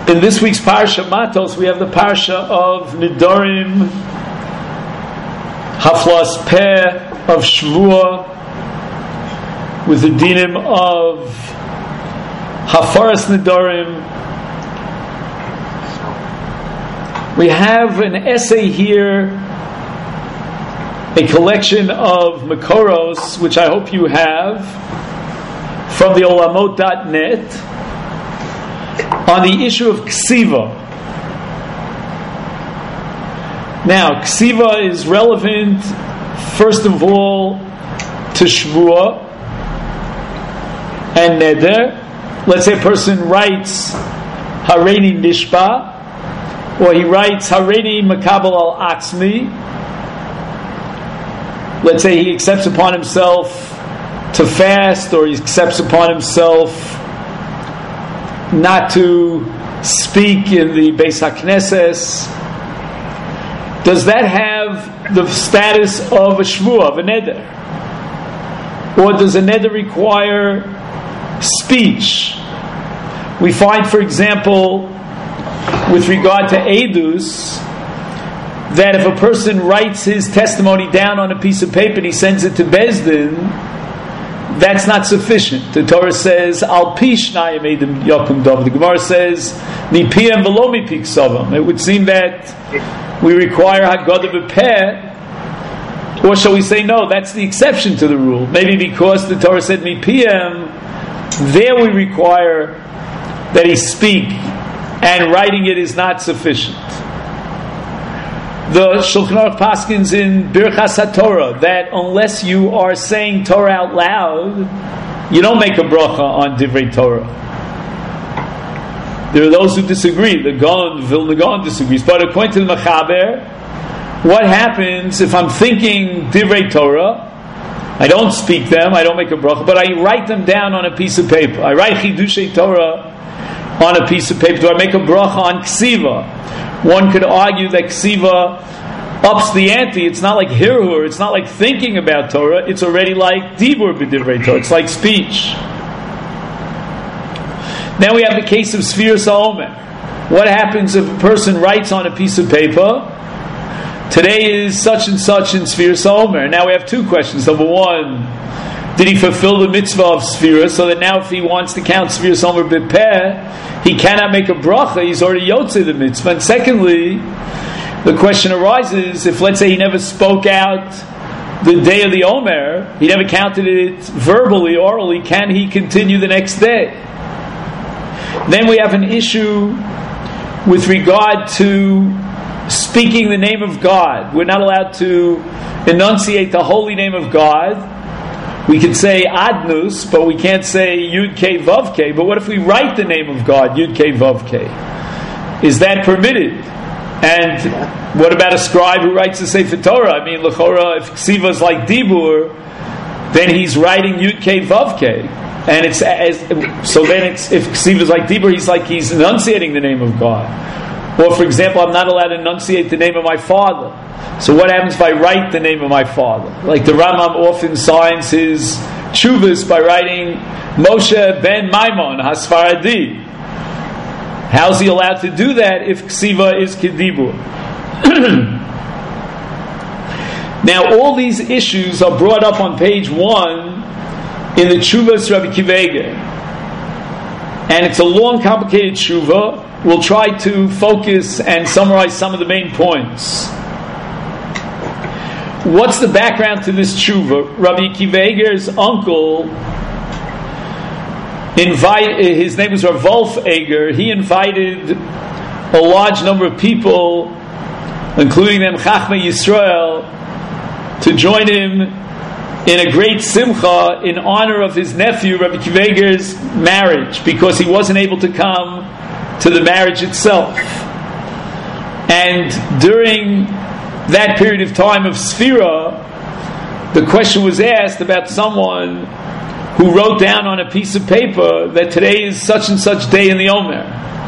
In this week's Parsha Matos, we have the Parsha of Nidorim, Haflas Peh of Shvuah, with the dinim of Hafaras Nidorim. We have an essay here, a collection of Makoros, which I hope you have, from the olamot.net, on the issue of Ksiva. Now, Ksiva is relevant, first of all, to Shvuah and Neder. Let's say a person writes Hareini Nishba, or he writes Hareini Makabel al Atzmi. Let's say he accepts upon himself to fast, or he accepts upon himself not to speak in the Beis HaKnesses. Does that have the status of a shvuah, of a neder? Or does a neder require speech? We find, for example, with regard to edus, that if a person writes his testimony down on a piece of paper and he sends it to Beis Din, that's not sufficient. The Torah says, Al pi shnayim edim yakum dov. The Gemara says, Mi piyem v'lo mi pi ksavam. It would seem that we require haggadah b'peh, or shall we say no, that's the exception to the rule. Maybe because the Torah said Mi piyem, there we require that he speak, and writing it is not sufficient. The Shulchan Aruch paskins in Birchas HaTorah that unless you are saying Torah out loud, you don't make a bracha on Divrei Torah. There are those who disagree. The Vilna Gaon disagrees. But according to the Mechaber, what happens if I'm thinking Divrei Torah, I don't speak them, I don't make a bracha, but I write them down on a piece of paper. I write Chidushei Torah on a piece of paper. Do I make a bracha on Ksiva? One could argue that Ksiva ups the ante. It's not like Hirhur, it's not like thinking about Torah, it's already like Dibur b'divrei Torah, it's like speech. Then we have the case of Sfiras HaOmer. What happens if a person writes on a piece of paper, today is such and such in Sfiras HaOmer? Now we have two questions. Number one, did he fulfill the mitzvah of Sfira, so that now if he wants to count Sfiras HaOmer b'peh, he cannot make a bracha, he's already yotzei the mitzvah. And secondly, the question arises, if let's say he never spoke out the day of the Omer, he never counted it verbally, orally, can he continue the next day? Then we have an issue with regard to speaking the name of God. We're not allowed to enunciate the holy name of God. We can say Adnus, but we can't say Yud Kei Vav Kei. But what if we write the name of God, Yud Kei Vav Kei? Is that permitted? And what about a scribe who writes the Sefer Torah? I mean, L'chora, if Ksiva is like Dibur, then he's writing Yud Kei Vav Kei. And if Ksiva is like Dibur, he's enunciating the name of God. Or, for example, I'm not allowed to enunciate the name of my father. So what happens if I write the name of my father? Like the Rambam often signs his tshuvas by writing Moshe ben Maimon Hasfaradi. How's he allowed to do that if Ksiva is Kedibur? Now all these issues are brought up on page 1 in the Tshuvas Rabbi Akiva Eiger. And it's a long, complicated tshuva. We'll try to focus and summarize some of the main points. What's the background to this tshuva? Rabbi Akiva Eiger's uncle his name was Rav Wolf Eiger. He invited a large number of people, including them Chachmei Yisrael, to join him in a great simcha in honor of his nephew Rabbi Akiva Eiger's marriage, because he wasn't able to come to the marriage itself. And during that period of time of Sfira, the question was asked about someone who wrote down on a piece of paper that today is such and such day in the Omer.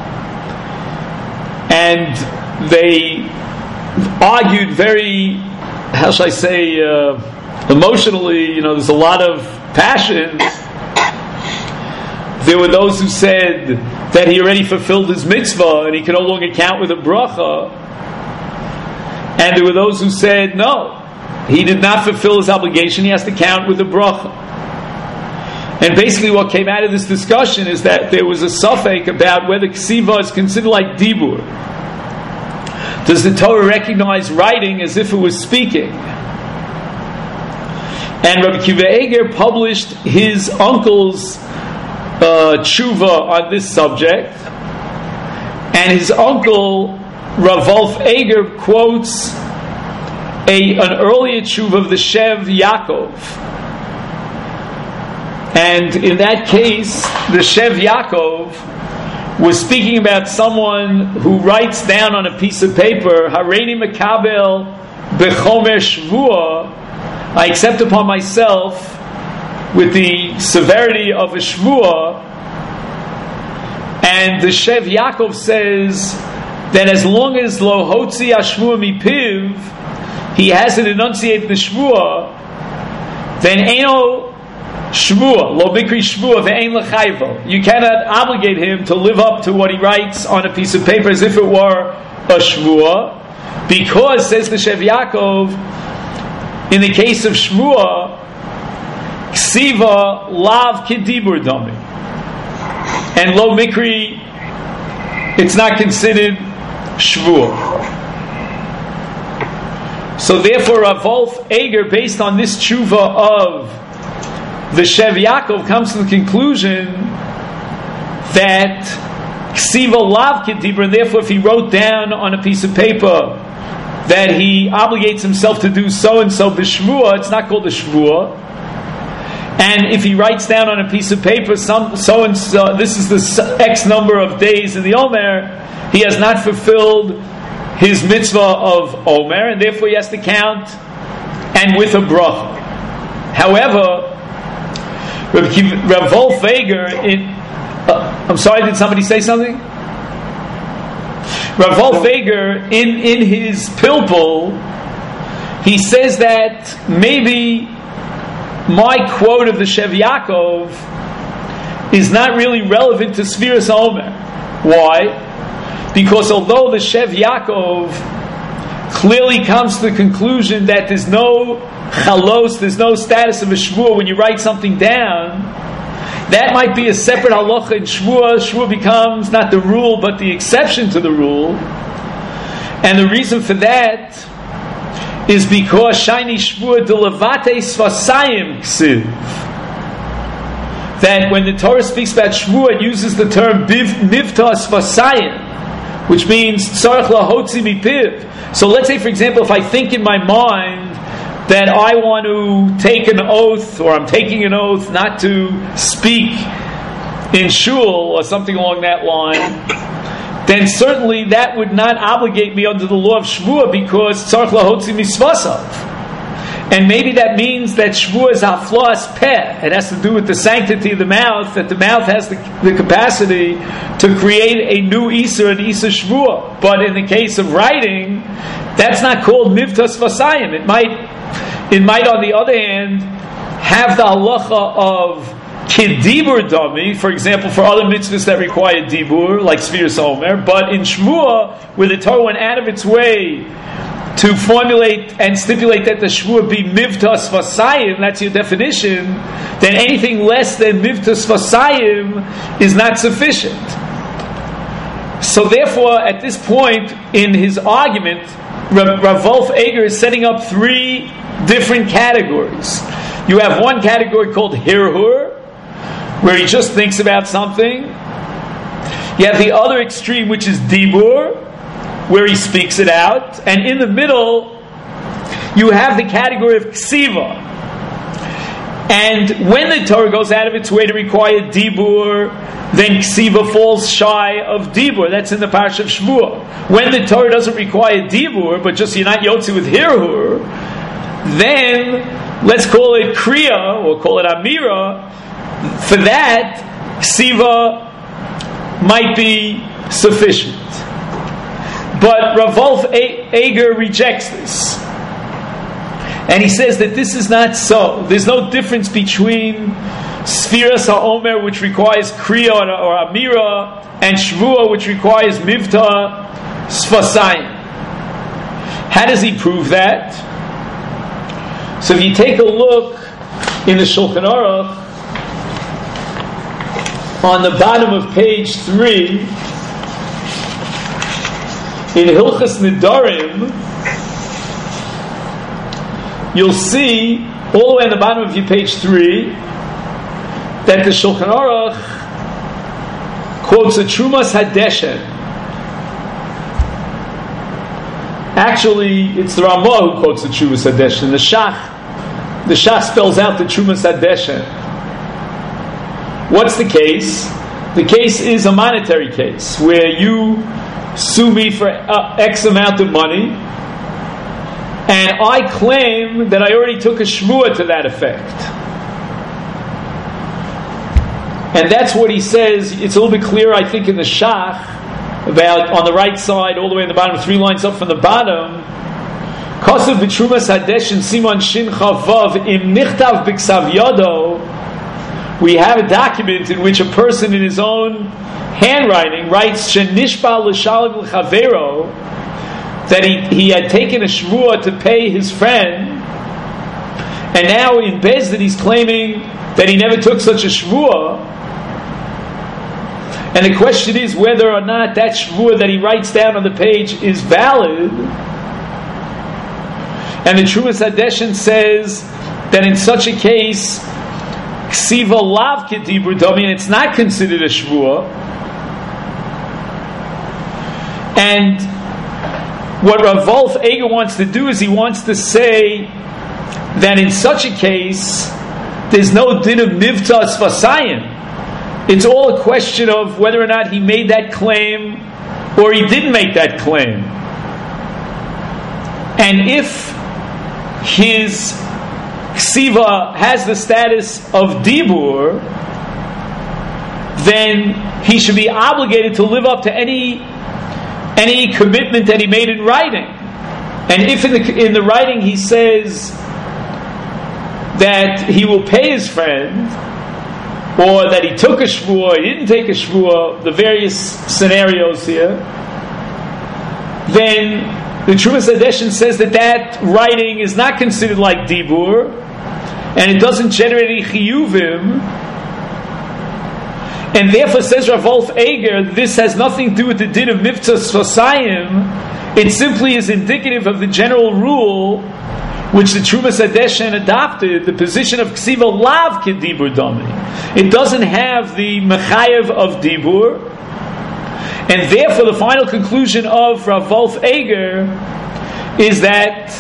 And they argued very, how shall I say, emotionally, there's a lot of passion. There were those who said that he already fulfilled his mitzvah and he can no longer count with a bracha. And there were those who said, no, he did not fulfill his obligation, he has to count with a bracha. And basically what came out of this discussion is that there was a suffix about whether ksiva is considered like dibur. Does the Torah recognize writing as if it was speaking? And Rabbi Akiva Eger published his uncle's tshuva on this subject, and his uncle Rav Wolf Eger quotes an earlier tshuva of the Shev Yaakov, and in that case the Shev Yaakov was speaking about someone who writes down on a piece of paper, Hareini Mekabel Bechomer Shvua, I accept upon myself with the severity of a shvuah. And the Shev Yaakov says that as long as lo hotzi hashvuah mipiv, he hasn't enunciated the shvuah, then eino shvuah, lo mikri shvuah ve'ein lechayvo. You cannot obligate him to live up to what he writes on a piece of paper as if it were a shvuah, because, says the Shev Yaakov, in the case of shvuah, ksiva lav kedibur dami, and lo mikri, it's not considered shvuah. So therefore Rav Wolf Eger, based on this tshuva of the Shev Yaakov, comes to the conclusion that ksiva lav kedibur, and therefore if he wrote down on a piece of paper that he obligates himself to do so and so b'shvuah, it's not called a shvuah. And if he writes down on a piece of paper so and so, this is the X number of days in the Omer, he has not fulfilled his mitzvah of Omer, and therefore he has to count and with a bracha. However, Rav Wolf Eger, I'm sorry, did somebody say something? Rav Wolf Eger, in his Pilpul, he says that maybe my quote of the Shev Yaakov is not really relevant to Sfiras Omer. Why? Because although the Shev Yaakov clearly comes to the conclusion that there's no chalos, there's no status of a shvuah when you write something down, that might be a separate halacha in shvuah. Shvuah becomes not the rule but the exception to the rule. And the reason for that is because shiny shvuah delevate svasayim ksiv, that when the Torah speaks about shvuah, it uses the term nivta svasayim, which means tzarech lahotzi mipiv. So let's say, for example, if I think in my mind that I want to take an oath, or I'm taking an oath not to speak in shul or something along that line, then certainly that would not obligate me under the law of shvuah, because tzarech lahotzi misvasav. And maybe that means that shvuah is haflas peh. It has to do with the sanctity of the mouth, that the mouth has the capacity to create a new Isser, an Isser shvuah. But in the case of writing, that's not called mivtas vasayim. It might, on the other hand, have the halacha of kedibur dami, for example, for other mitzvahs that require dibur, like Sfiras Omer. But in shvuah, where the Torah went out of its way to formulate and stipulate that the shvuah be mivtas vasayim, that's your definition, then anything less than mivtas vasayim is not sufficient. So therefore, at this point in his argument, Rav Wolf Eger is setting up three different categories. You have one category called hirhur, where he just thinks about something. You have the other extreme, which is dibur, where he speaks it out. And in the middle, you have the category of ksiva. And when the Torah goes out of its way to require dibur, then ksiva falls shy of dibur. That's in the Parsha of Shvuah. When the Torah doesn't require dibur, but just you're not yotzi with hirhur, then let's call it kriya, or call it amira. For that, ksiva might be sufficient. But Rav Wolf Eger rejects this. And he says that this is not so. There's no difference between Sfiras HaOmer, which requires Kriya or Amira, and Shvua, which requires Mivta Sfasayim. How does he prove that? So if you take a look in the Shulchan Aruch, on the bottom of page 3, in Hilchas Nidarim, you'll see, all the way on the bottom of your page 3, that the Shulchan Aruch quotes a Trumas Hadeshen. Actually, it's the Ramah who quotes the Trumas Hadeshen. The Shach spells out the Trumas Hadeshen. What's the case? The case is a monetary case, where you sue me for X amount of money, and I claim that I already took a shvuah to that effect. And that's what he says. It's a little bit clearer, I think, in the Shach, about on the right side, all the way in the bottom, 3 lines up from the bottom. Kosev b'trumas hadeshen simon shin chavav im nichtav b'ksav yodo. We have a document in which a person in his own handwriting writes shenishbal l'shalim l'chavero, that he had taken a shvuah to pay his friend, and now in Bezdin he's claiming that he never took such a shvuah. And the question is whether or not that shvuah that he writes down on the page is valid. And the Trumas Hadeshen says that in such a case, ksiva lav kedibur dami, and it's not considered a shvuah. And what Rav Wolf Eger wants to do is he wants to say that in such a case, there's no din of mivta sfasayim. It's all a question of whether or not he made that claim or he didn't make that claim. And if his ksiva has the status of dibur, then he should be obligated to live up to any commitment that he made in writing. And if in the writing he says that he will pay his friend, or that he took a shvuah, he didn't take a shvuah, the various scenarios here, then the Trumas Hadeshen says that writing is not considered like dibur, and it doesn't generate any chiyuvim, and therefore, says Rav Wolf Eger, this has nothing to do with the din of mivta sfasayim. It simply is indicative of the general rule which the Trumas Hadeshen adopted, the position of ksiva lav kedibur dami. It doesn't have the mechayev of dibur, and therefore the final conclusion of Rav Wolf Eger is that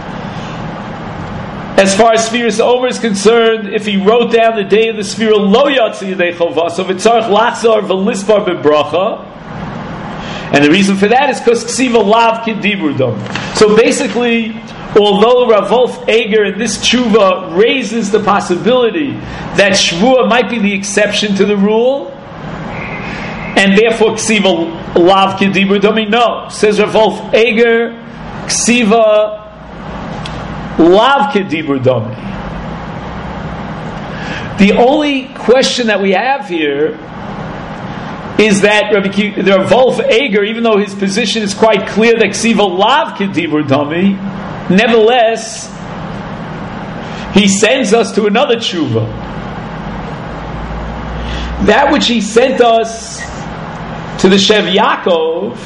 as far as Sfiras Omer is concerned, if he wrote down the day of the Sfira lo yatsi yedei chovah, so v'tzarech lachzor v'lispar bebracha, and the reason for that is because ksiva lav kedibur dami. So basically, although Rav Wolf Eger in this tshuva raises the possibility that shvuah might be the exception to the rule, and therefore ksiva lav kedibur dami, no, says Rav Wolf Eger, ksiva lav kedibur dami. The only question that we have here is that Rav Wolf Eger, even though his position is quite clear that ksiva lav kedibur dami, nevertheless, he sends us to another tshuva. That which he sent us to the Shev Yaakov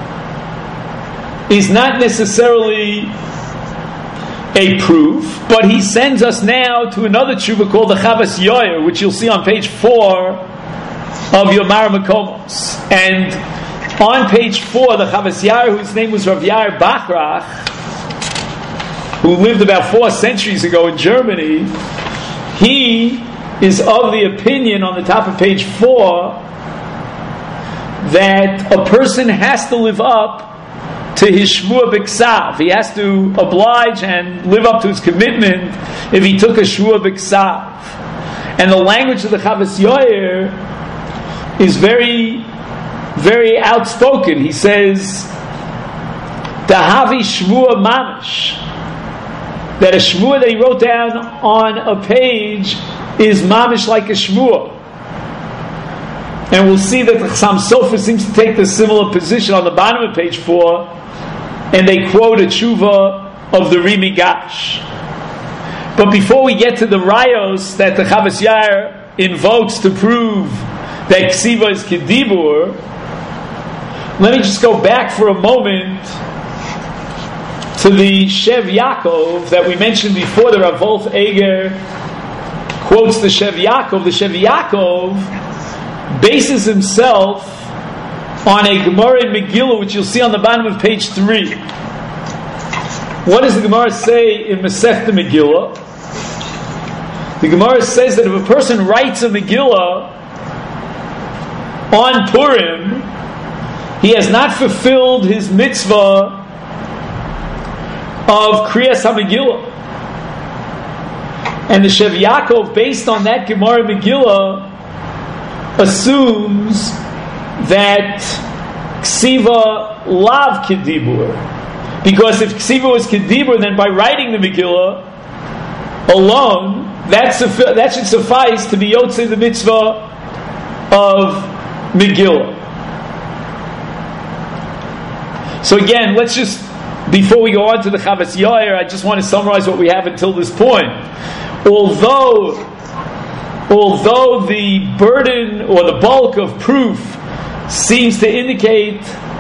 is not necessarily a proof, but he sends us now to another tshuva called the Chavas Yoyer, which you'll see on page 4 of Yomar Makomos. And on page 4, the Chavas Yair, whose name was Rav Yair Bachrach, who lived about 4 centuries ago in Germany, he is of the opinion on the top of page 4 that a person has to live up to his shvuah b'ksav. He has to oblige and live up to his commitment if he took a shvuah b'ksav. And the language of the Chavas Yoyer is very, very outspoken. He says, Dahavi shvuah mamash, that a shvuah that he wrote down on a page is mamish like a shvuah. And we'll see that the Chassam Sofer seems to take the similar position on the bottom of page 4, and they quote a tshuva of the Rimi Gash. But before we get to the rayos that the Chavas Yair invokes to prove that ksiva is kedibur, let me just go back for a moment to the Shev Yaakov that we mentioned before. The Rav Wolf Eger quotes the Shev Yaakov. The Shev Yaakov bases himself on a Gemara in Megillah, which you'll see on the bottom of page 3. What does the Gemara say in Masechta Megillah? The Gemara says that if a person writes a Megillah on Purim, he has not fulfilled his mitzvah of Kriyas HaMegillah. And the Shev Yaakov, based on that Gemara Megillah, assumes that Ksiva lav kedibur. Because if Ksiva was kedibur, then by writing the Megillah alone, that should suffice to be Yotzei the mitzvah of Megillah. So again, let's just, before we go on to the Chavas Yair, I just want to summarize what we have until this point. Although the burden or the bulk of proof seems to indicate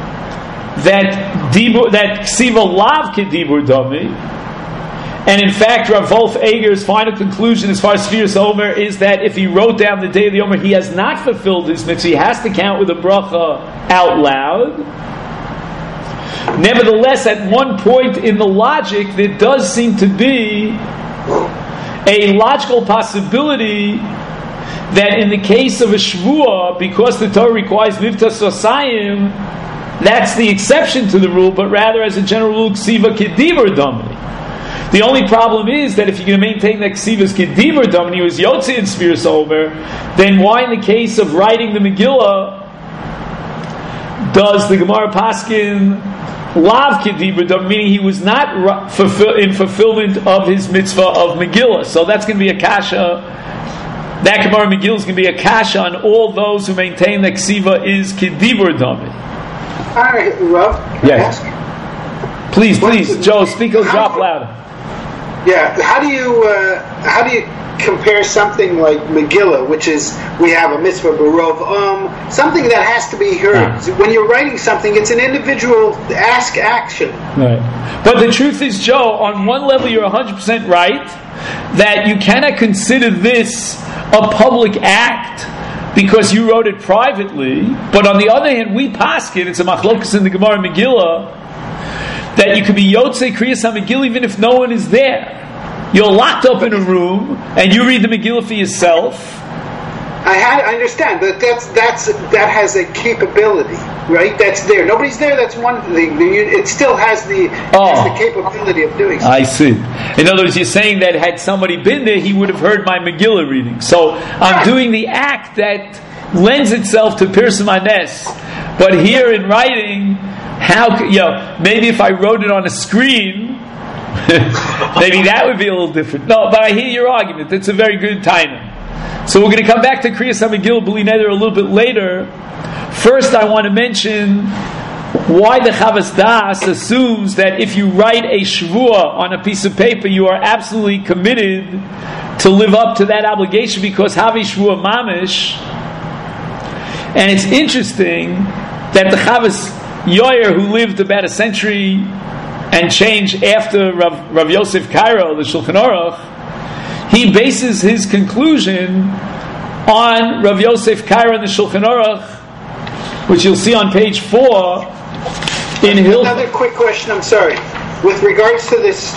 that Ksiva lav kedibur dami, and in fact Rav Wolf Eger's final conclusion as far as Sfiras Omer is that if he wrote down the day of the Omer, he has not fulfilled his mitzvah. He has to count with a bracha out loud. Nevertheless, at one point in the logic, there does seem to be a logical possibility that in the case of a shvuah, because the Torah requires mivtas osayim, that's the exception to the rule, but rather as a general rule, ksiva kedibur domini. The only problem is that if you're going to maintain that ksiva is kedibur domini, was yotzi in Sfiras Omer, then why in the case of writing the Megillah does the Gemara paskin lav kedibur domini, meaning he was not in fulfillment of his mitzvah of Megillah? So that's going to be a kasha. That Gemara Megillah is going to be a kasha on all those who maintain that ksiva is kedibur domini. All right, Rav. Yes. Please, Joe, speak a drop louder. Yeah. How do you compare something like Megillah, which is we have a mitzvah barov, something that has to be heard. When you're writing something, it's an individual action. Right. But the truth is, Joe, on one level you're 100% right that you cannot consider this a public act because you wrote it privately. But on the other hand, we paskin, it's a machlokas in the Gemara Megillah, that you could be Yotzei Kriyas HaMegillah even if no one is there. You're locked up in a room and you read the Megillah for yourself. I understand, but that has a capability, right? That's there. Nobody's there. That's one thing. It still has the capability of doing so. I see. In other words, you're saying that had somebody been there, he would have heard my Megillah reading. So I'm doing the act that lends itself to Pirsum Hanes. But here in writing, maybe if I wrote it on a screen, maybe that would be a little different. No, but I hear your argument. That's a very good timing. So we're going to come back to Kriyas HaMegillah B'li Neder a little bit later. First, I want to mention why the Chavas Das assumes that if you write a shvuah on a piece of paper, you are absolutely committed to live up to that obligation because Havi Shvuah Mamish. And it's interesting that the Chavas Yair, who lived about a century and change after Rav Yosef Karo, the Shulchan Aruch, he bases his conclusion on Rav Yosef Karo and the Shulchan Aruch, which you'll see on page 4 in Hill. Another quick question, I'm sorry. With regards to this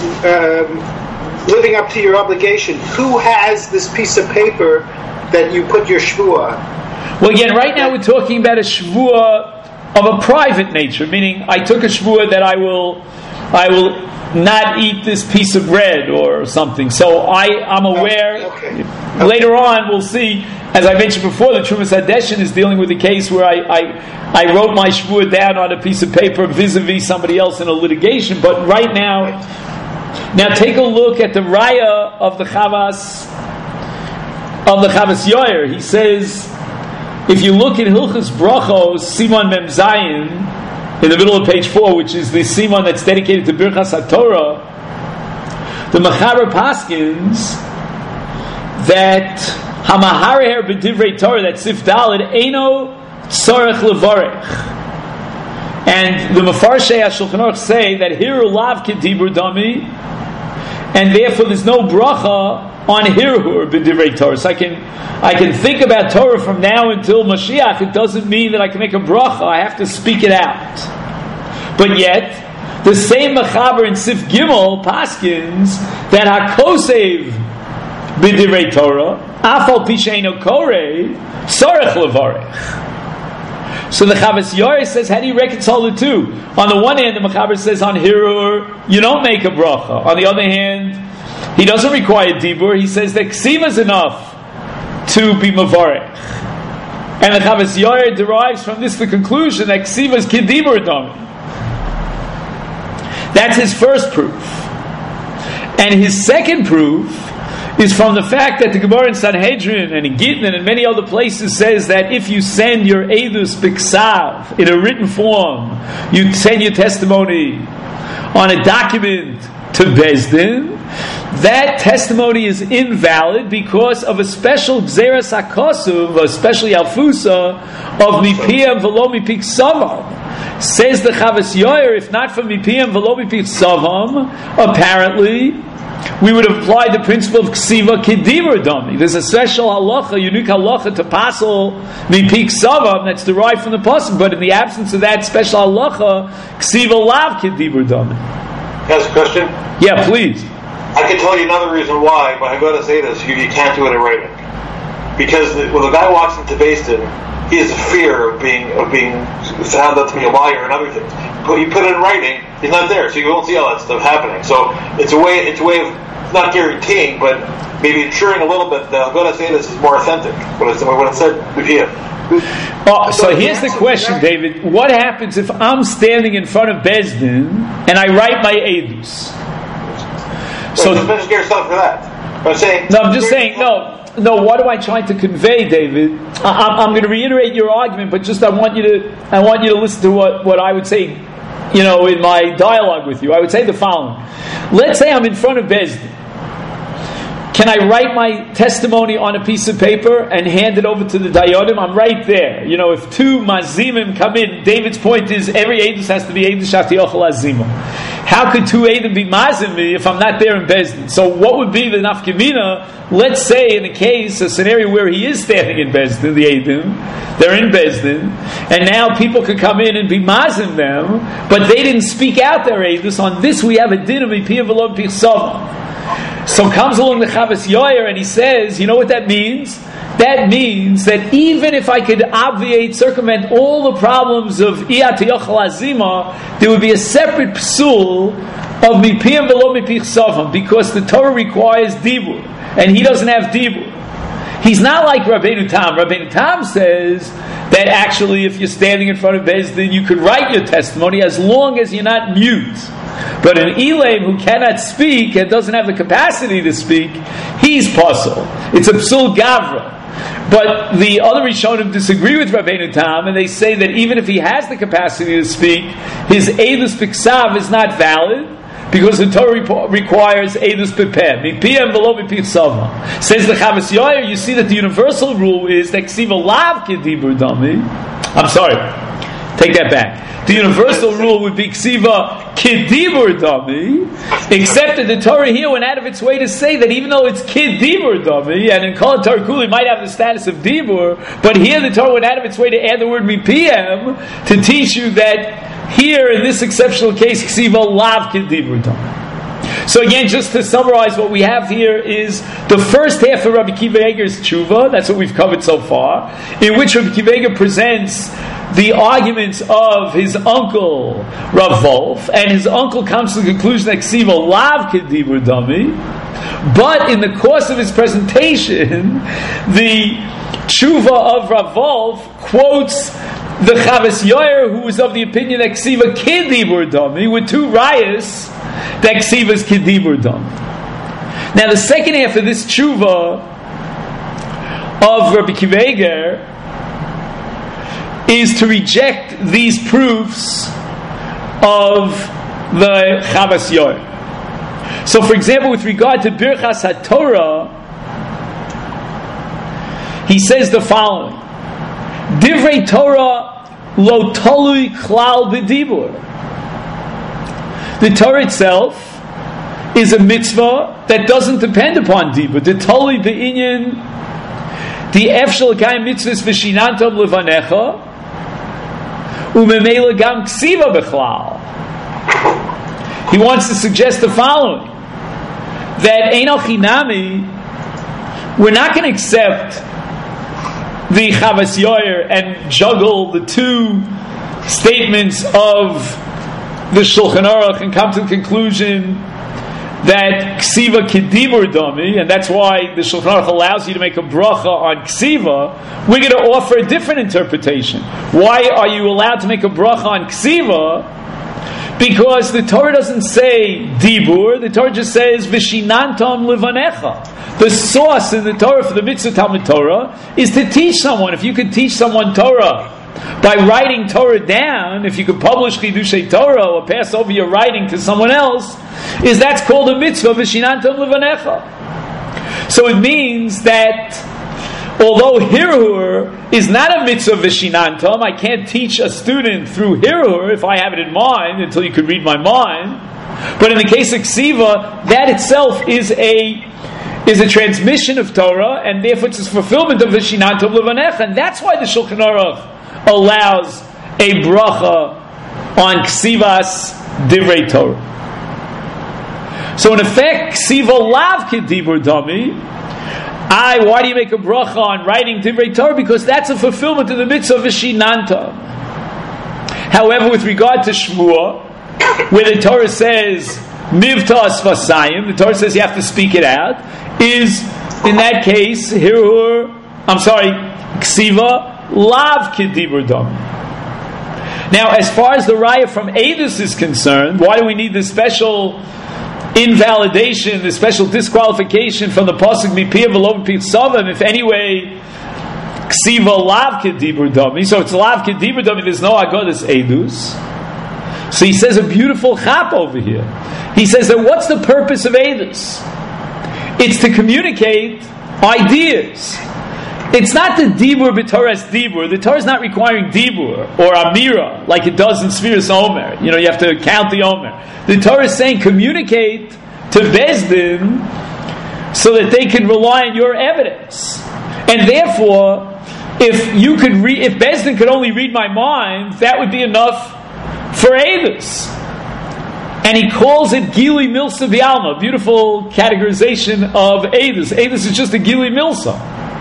living up to your obligation, who has this piece of paper that you put your shvuah on? Well, again, right now we're talking about a shvuah of a private nature, meaning I took a shvuah that I will not eat this piece of bread or something. So I'm aware. Okay. Later on, we'll see. As I mentioned before, the Trumas Hadeshin is dealing with a case where I wrote my shvuah down on a piece of paper vis-a-vis somebody else in a litigation. But right now take a look at the raya of the Chavas of the Chavas Yair. He says, if you look in Hilchos Brachos, Siman Mem Zayin, in the middle of page 4, which is the Siman that's dedicated to Birchas HaTorah, the Mechaber paskins that Hamaharer B'divrei Torah, that Sif Daled, Eino Tzorech Levarech. And the Mefarshei HaShulchan Aruch say that Hiru Lav Kedibur Dami, and therefore there's no bracha on Hirur B'divrei Torah. So I can think about Torah from now until Mashiach. It doesn't mean that I can make a bracha. I have to speak it out. But yet, the same Mechaber in Sif Gimel paskins that HaKosev B'divrei Torah, Afal Pisheino Korei, Tzorech Levarech. So the Chavas Yair says, how do you reconcile the two? On the one hand, the Mechaber says on Hirur, you don't make a bracha. On the other hand, he doesn't require Dibur. He says that Ksiva is enough to be Mavarech. And the Chavas Yair derives from this the conclusion that Ksiva is Kedibur Dami. That's his first proof. And his second proof is from the fact that the Gemara in Sanhedrin and in Gittin and in many other places says that if you send your Eidus B'Ksav in a written form, you send your testimony on a document to Bezdin, that testimony is invalid because of a special Gzeras HaKosuv, especially Alfusa, of Mipiyam V'lo Mipik Savam. Says the Chavas Yair, if not for Mipiyam V'lo Mipik Savam, apparently we would have applied the principle of Ksiva Kedibur Dami. There's a special halacha, unique halacha to pasel Mipik Savam that's derived from the pasuk, but in the absence of that special halacha, Ksiva Lav Kedibur Dami. That's a question? Yeah, please. I can tell you another reason why, but I'm going to say this, you can't do it in writing. Because when the guy walks into Beis Din, he has a fear of being found out to be a liar and other things. But you put it in writing, he's not there, so you won't see all that stuff happening. So it's a way of not guaranteeing, but maybe ensuring a little bit that I'm going to say this is more authentic when it's said with you. So here's the question, David. What happens if I'm standing in front of Beis Din and I write my Eidus? So don't get yourself for that. I'm saying. No, I'm just saying. No. What am I trying to convey, David? I'm going to reiterate your argument, but just I want you to listen to what I would say. In my dialogue with you, I would say the following. Let's say I'm in front of Beis Din. Can I write my testimony on a piece of paper and hand it over to the Dayanim? I'm right there. If two Mazimim come in, David's point is every Eidus has to be Eidus Shati Yochel Azimah. How could two Eidim be Mazimi if I'm not there in Beis Din? So what would be the Nafkamina? Let's say in a scenario where he is standing in Beis Din, the Eidim, they're in Beis Din, and now people could come in and be Mazim them, but they didn't speak out their Eidus. On this we have a din of Mipiyah V'lo Mipich Savam. So comes along the Chavas Yair and he says, you know what that means? That means that even if I could circumvent all the problems of Iyat Yochel Azima, there would be a separate psul of Mipiyam V'lo Mipich Savam, because the Torah requires Dibur, and he doesn't have Dibur. He's not like Rabbeinu Tam. Rabbeinu Tam says that actually if you're standing in front of Beis Din, you could write your testimony as long as you're not mute. But an Elaim who cannot speak and doesn't have the capacity to speak, he's puzzled. It's a psul gavra. But the other Rishonim disagree with Rabbeinu Tam, and they say that even if he has the capacity to speak, his Eidus B'Ksav is not valid, because the Torah requires Eidus B'Peh. Mipiyam V'lo Mipich Savam. Says the Chavas Yair, you see that the universal rule is that Ksiva Lav Kedibur Dami. I'm sorry. Take that back. The universal rule would be Ksiva Kedibur Dami, except that the Torah here went out of its way to say that even though it's Kedibur Dami, and in Kol Torah Kuli might have the status of Dibur, but here the Torah went out of its way to add the word Mipiyam to teach you that here, in this exceptional case, Ksiva Lav Kedibur Dami. So again, just to summarize, what we have here is the first half of Rabbi Akiva Eiger's tshuva. That's what we've covered so far, in which Rabbi Akiva Eiger presents the arguments of his uncle Rav Wolf, and his uncle comes to the conclusion that Ksiva Lav Kedibur Dami. But in the course of his presentation, the tshuva of Rav Wolf quotes the Chavas Yair, who was of the opinion that Ksiva Kedibur Dami, with two rayas that Ksiva's Kedibur Dami. Now the second half of this tshuva of Rabbi Akiva Eiger is to reject these proofs of the Chavas Yair. So, for example, with regard to Birchas HaTorah, he says the following: Divrei Torah lo tolui klal b'dibur. The Torah itself is a mitzvah that doesn't depend upon dibur. The tolui b'inyan the efshel kayim mitzvahs v'shinantam levanecha u'memela gam ksiva b'chlal. He wants to suggest the following: that Ein Chinami, we're not going to accept the Chavas Yair and juggle the two statements of the Shulchan Aruch and come to the conclusion that Ksiva Kedibur Dami, and that's why the Shulchan Aruch allows you to make a bracha on Ksiva. We're going to offer a different interpretation. Why are you allowed to make a bracha on Ksiva? Because the Torah doesn't say Dibur, the Torah just says Vishinantam Livanecha. The source in the Torah for the mitzvah Talmud Torah is to teach someone. If you could teach someone Torah by writing Torah down, if you could publish Chidushei Torah or pass over your writing to someone else, that's called a mitzvah Vishinantam Livanecha. So it means that although Hirhur is not a mitzvah v'shinantam, I can't teach a student through Hirhur if I have it in mind until you could read my mind. But in the case of Ksiva, that itself is a transmission of Torah, and therefore it's a fulfillment of v'shinantam levanecha, and that's why the Shulchan Aruch allows a bracha on Ksivas Divrei Torah. So in effect, Ksiva lav kedibur dami. Why do you make a bracha on writing Divrei Torah? Because that's a fulfillment of the mitzvah of Vishinanta. However, with regard to Shvuah, where the Torah says Mivtas Vasayim, the Torah says you have to speak it out, is in that case Ksiva Lav Kedibur Dam. Now, as far as the raya from Eidos is concerned, why do we need this special invalidation, the special disqualification from the pasuk Mipiyah v'lo Mipiyah Savim? If anyway Ksiva Lav Kedibur Dami, so it's Lav Kedibur Dami, there's no Agodas Eidus. So he says a beautiful chap over here. He says that what's the purpose of Eidus? It's to communicate ideas. It's not the Dibur b'Torah's Dibur. The Torah is not requiring Dibur or Amira like it does in Sfiras Omer. You have to count the Omer. The Torah is saying communicate to Bezdin so that they can rely on your evidence. And therefore, if Bezdin could only read my mind, that would be enough for Eidos. And he calls it Gili Milsa B'Alma, beautiful categorization of Eidos. Eidos is just a Gili Milsa.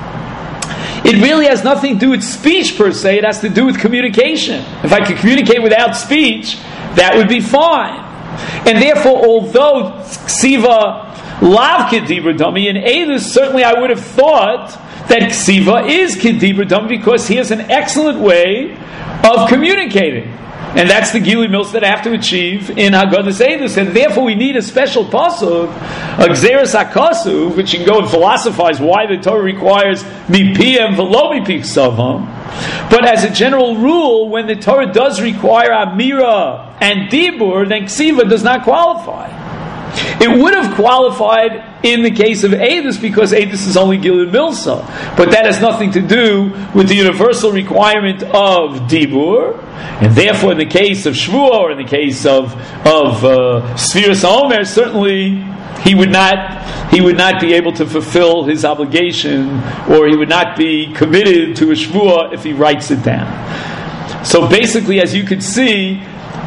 It really has nothing to do with speech per se, it has to do with communication. If I could communicate without speech, that would be fine. And therefore, although Ksiva Lav Kedibur Dami in Eidos, certainly I would have thought that Ksiva is Kedibur Dami because he has an excellent way of communicating. And that's the Gili Milsa that I have to achieve in Haggadah Eidos. And therefore we need a special pasuk, a Gzeres HaKasuv, which you can go and philosophize why the Torah requires Mipiyam v'lo Mipiyah Savam. But as a general rule, when the Torah does require Amira and Dibur, then Ksiva does not qualify. It would have qualified in the case of Eidos because Eidos is only Gilul Milsa, but that has nothing to do with the universal requirement of Dibur, and therefore in the case of Shvuah or in the case of Sfiras Omer, certainly he would not be able to fulfill his obligation, or he would not be committed to a Shvuah if he writes it down. So basically, as you can see,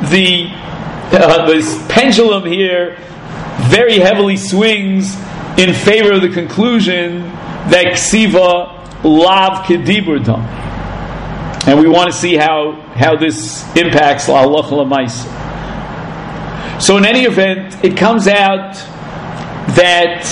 this pendulum here very heavily swings in favor of the conclusion that Ksiva Lav Kedibur Dam. And we want to see how this impacts La Halacha L'Maisa. So in any event, it comes out that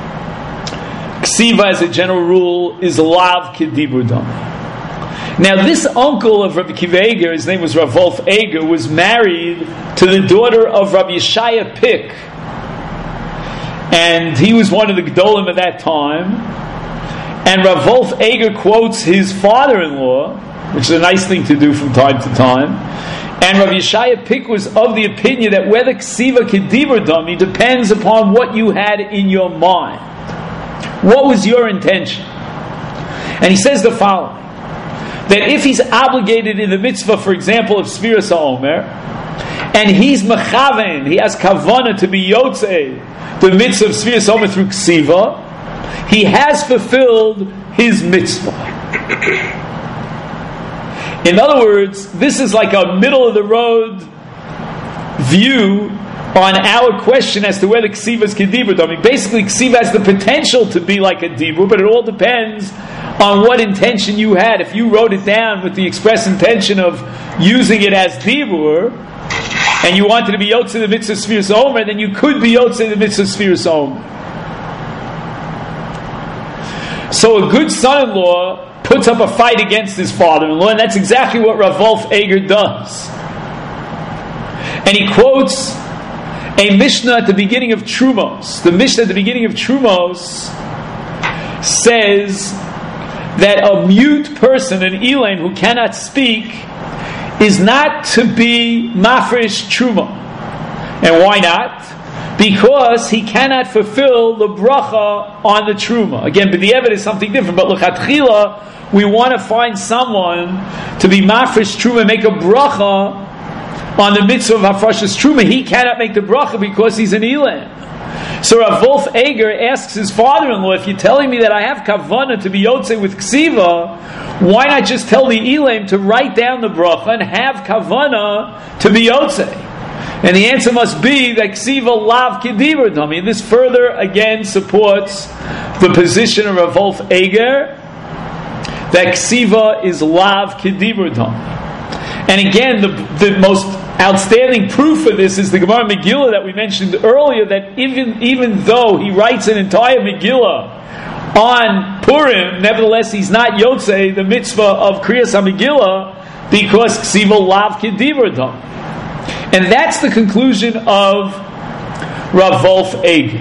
Ksiva as a general rule is Lav Kedibur Dam. Now this uncle of Rabbi Akiva Eiger, his name was Rav Wolf Eiger, was married to the daughter of Rabbi Yeshaya Pick. And he was one of the Gedolim at that time. and Rav Wolf Eger quotes his father-in-law, which is a nice thing to do from time to time, and Rav Yeshaya Pick was of the opinion that whether ksiva kedibur dami depends upon what you had in your mind. What was your intention? And he says the following, that if he's obligated in the mitzvah, for example, of Sfiras HaOmer, and he's mechaven, he has kavanah to be yotzei, the mitzvah of Sfiras HaOmer through ksiva, he has fulfilled his mitzvah. In other words, this is like a middle-of-the-road view on our question as to whether ksiva is kedibur. I mean, basically, ksiva has the potential to be like a dibur, but it all depends on what intention you had. If you wrote it down with the express intention of using it as dibur, and you wanted to be yotze the mitzvah Sfiras HaOmer, then you could be yotze the mitzvah Sfiras HaOmer. So a good son-in-law puts up a fight against his father-in-law, and that's exactly what Rav Wolf Eger does. And he quotes a Mishnah at the beginning of Trumos. The Mishnah at the beginning of Trumos says that a mute person, an Elaim who cannot speak, is not to be mafresh Truma. And why not? Because he cannot fulfill the bracha on the Truma. Again, but the evidence is something different. But l'chatchila, we want to find someone to be mafresh Truma, make a bracha on the mitzvah of hafrashas Truma. He cannot make the bracha because he's an Elam. So Rav Wolf Eger asks his father-in-law, if you're telling me that I have kavanah to be yotze with ksiva, why not just tell the Elam to write down the bracha and have kavanah to be yotze? And the answer must be that ksiva lav kedibur dami. And this further again supports the position of Rav Wolf Eger that ksiva is lav kedibur dami. And again, the most outstanding proof of this is the Gemara Megillah that we mentioned earlier, that even though he writes an entire Megillah on Purim, nevertheless he's not Yotzei, the mitzvah of Kriyas HaMegillah, because ksiva lav kedibur dami. And that's the conclusion of Rav Wolf Eger.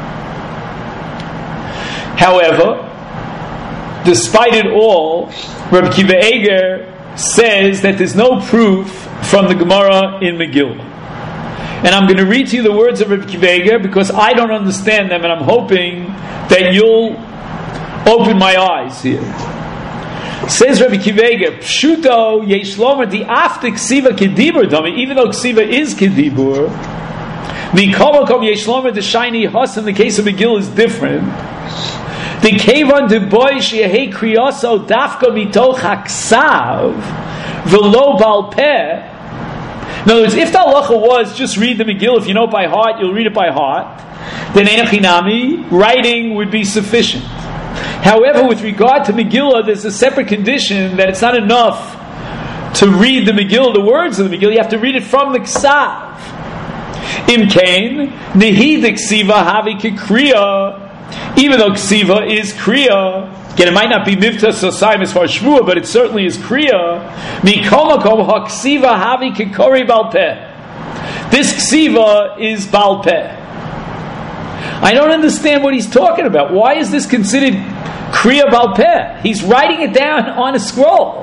However, despite it all, Rabbi Kiva Eger says that there's no proof from the Gemara in Megillah. And I'm going to read to you the words of Rabbi Kiva Eger because I don't understand them, and I'm hoping that you'll open my eyes here. Says Rabbi Kiva Eger, Pshuto yesh lomer di afte ksiva kedibur dami, even though ksiva is kedibur, the komakom yesh lomer the shiny hus in the case of Megillah is different. The kevan de boy shehei kriyaso dafka mitoch haksav v'lo bal peh. In other words, if the halacha was just read the Megillah, if you know it by heart, you'll read it by heart, then enochinami, writing would be sufficient. However, with regard to Megillah, there's a separate condition that it's not enough to read the Megillah, the words of the Megillah, you have to read it from the ksav. Imkain, nehi de ksiva havi kekriya. Even though ksiva is kriya, again, it might not be mivta sasayim as far as shvua, but it certainly is kriya. Mikol makom ha ksiva havi kekori bal peh. This ksiva is bal peh. I don't understand what he's talking about. Why is this considered kriya bal peh? He's writing it down on a scroll.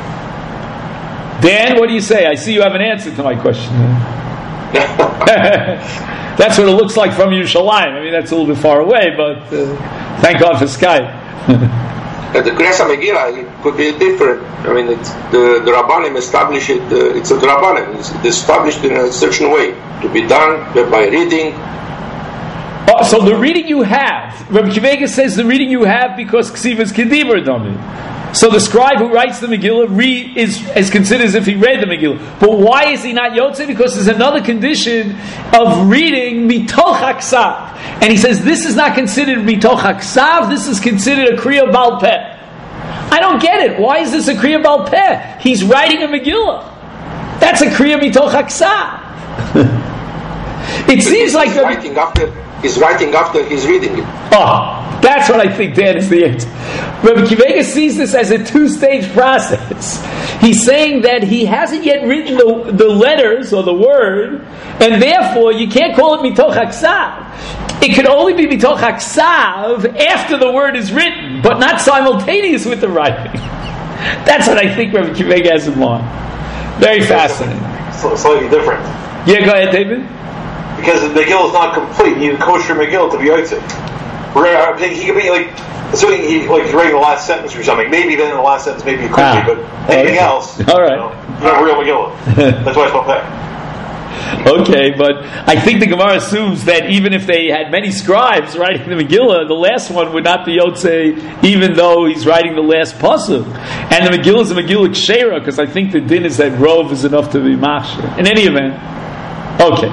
Dan, what do you say? I see you have an answer to my question. That's what it looks like from Yerushalayim. I mean, that's a little bit far away, but thank God for Skype. The Kriyas HaMegillah, it could be different. I mean, it's the Rabbanim establish it. It's a Rabbanim. It's established in a certain way to be done by reading. So the reading you have, Rabbi Kiva Eger says the reading you have because ksiva is kedibur dami. So the scribe who writes the Megillah is considered as if he read the Megillah. But why is he not Yotzei? Because there's another condition of reading mitoch haksav. And he says this is not considered mitoch haksav, this is considered a kriya bal peh. I don't get it. Why is this a kriya bal peh? He's writing a Megillah. That's a kriya mitoch haksav. It seems like he's writing after he's reading it. Oh, that's what I think, Dan, is the answer. Rabbi Kiva Eger sees this as a two-stage process. He's saying that he hasn't yet written the letters or the word, and therefore you can't call it mitoch haksav. it could only be mitoch haksav after the word is written, but not simultaneous with the writing. That's what I think Rabbi Akiva Eiger has in mind. Very fascinating. Slightly different. Yeah, go ahead, David. Because the Megillah is not complete. You need a kosher Megillah to be Yotze. I'm thinking he could be assuming he's writing the last sentence or something. Maybe then in the last sentence, maybe it could be, but anything else, all right. Not a real Megillah. That's why it's not there. Okay, but I think the Gemara assumes that even if they had many scribes writing the Megillah, the last one would not be Yotze, even though he's writing the last pasuk. And the Megillah is a Megillah Kshera, because I think the din is that Rov is enough to be Machshir. In any event, okay.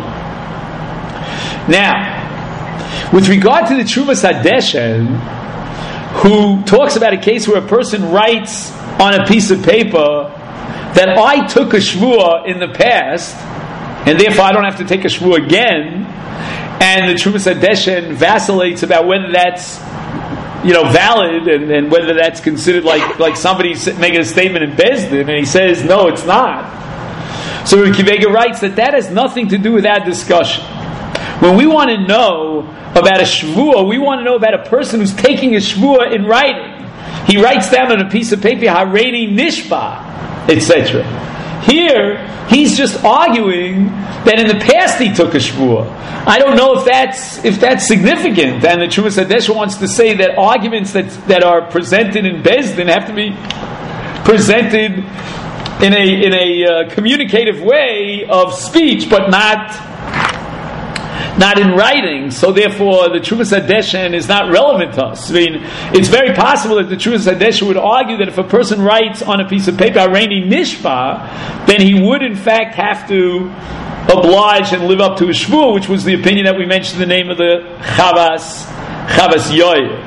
Now, with regard to the Trumas Hadeshen, who talks about a case where a person writes on a piece of paper that I took a shvuah in the past, and therefore I don't have to take a shvuah again, and the Trumas Hadeshen vacillates about whether that's valid and whether that's considered like somebody making a statement in Bezdin, and he says no, it's not. So Rabbi Akiva Eiger writes that has nothing to do with that discussion. When we want to know about a shvuah, we want to know about a person who's taking a shvuah in writing. He writes down on a piece of paper Hareini Nishba, etc. Here, he's just arguing that in the past he took a shvuah. I don't know if that's significant. And the Trumas Hadeshen wants to say that arguments that are presented in Bezdin have to be presented in a communicative way of speech, but not in writing. So therefore, the Trumas Hadeshen is not relevant to us. I mean, it's very possible that the Trumas Hadeshen would argue that if a person writes on a piece of paper Hareini Nishba, then he would in fact have to oblige and live up to a shvuah, which was the opinion that we mentioned the name of the Chavas Yoyer.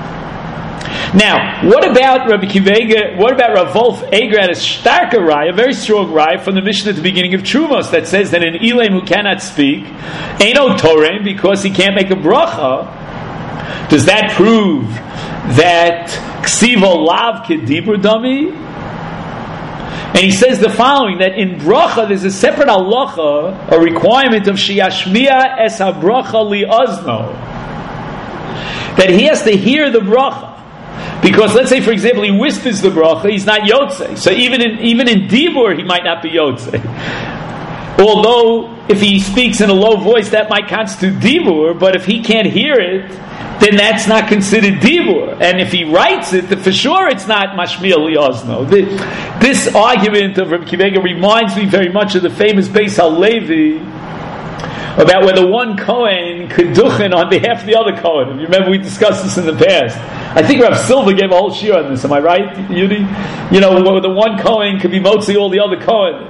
Now, what about Rabbi Akiva Eiger? What about Rav Wolf Eiger at a starker raya, a very strong raya from the Mishnah at the beginning of Trumos that says that an Elam who cannot speak ain't no Torah because he can't make a bracha? Does that prove that Ksivo Lav Kedibur Dami? And he says the following, that in bracha there's a separate halacha, a requirement of Shiyashmiya es habracha li ozno, that he has to hear the bracha. Because let's say, for example, he whispers the bracha, he's not Yotze. So even in Dibur, he might not be Yotze. Although, if he speaks in a low voice, that might constitute Dibur, but if he can't hear it, then that's not considered Dibur. And if he writes it, then for sure it's not Mashmiya Liozno. This argument of Rabbi Akiva Eiger reminds me very much of the famous Beis HaLevi, about whether one Kohen could duchen on behalf of the other Kohen. You remember we discussed this in the past. I think Rav Silva gave a whole shiur on this. Am I right, Yudi? Whether one Kohen could be motzi all the other Kohen.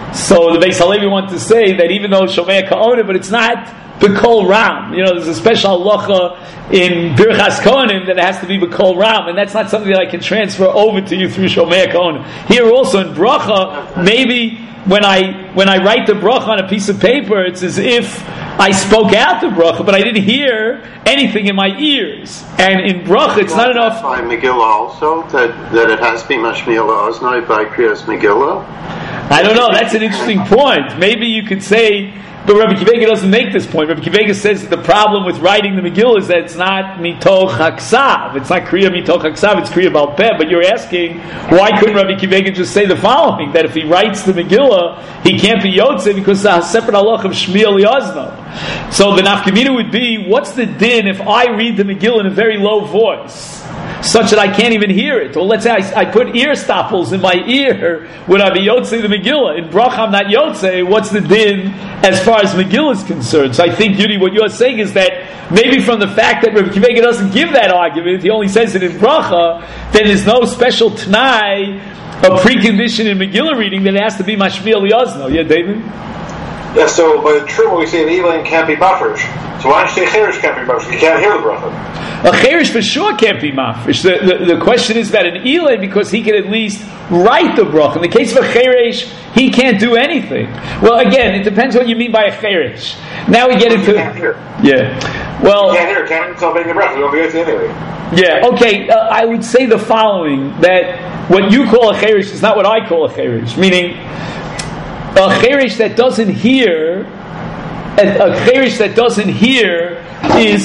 So the Beis HaLevi wanted to say that even though Shomei Kohen, but it's not B'kol Ram. There's a special halacha in Birchas Kohanim that it has to be B'kol Ram, and that's not something that I can transfer over to you through Shomei Kohen. Here also in Bracha, maybe when I write the bracha on a piece of paper, it's as if I spoke out the bracha, but I didn't hear anything in my ears. And in bracha, it's not enough. By Megillah also, that it has to be Mashmiya La'oznai by Kriyas Megillah? I don't know. That's an interesting point. Maybe you could say, but Rabbi Akiva Eiger doesn't make this point. Rabbi Akiva Eiger says that the problem with writing the Megillah is that it's not mitoch haksav. It's not kriya mitoch haksav. It's kriya bal peh. But you're asking, why couldn't Rabbi Akiva Eiger just say the following: that if he writes the Megillah, he can't be yotze because it's a separate halach of shmiya liazno. So the nafkamina would be, what's the din if I read the Megillah in a very low voice, such that I can't even hear it? Or let's say I put ear stopples in my ear, would I be Yotze the Megillah? In Bracha I'm not Yotze, what's the din as far as Megillah is concerned? So I think, Yudi, what you're saying is that maybe from the fact that Rabbi Akiva Eiger doesn't give that argument, he only says it in Bracha, then there's no special T'nai, a precondition in Megillah reading that it has to be Mashmiya Liazno. Yeah, David? Yeah, so by the true we say the Elam can't be mafresh. So why don't you say Cherish can't be mafresh? You can't hear the bracha. A Cherish for sure can't be mafresh. The question is about an Elam because he can at least write the bracha. In the case of a Cherish, he can't do anything. Well, again, it depends what you mean by a Cherish. Now we get into... You can't hear. Yeah. Well... You can't hear. Can't so make the bracha. You don't be able to anyway. Yeah, okay. I would say the following, that what you call a Cherish is not what I call a Cherish. Meaning... a cherish that doesn't hear a cherish that doesn't hear is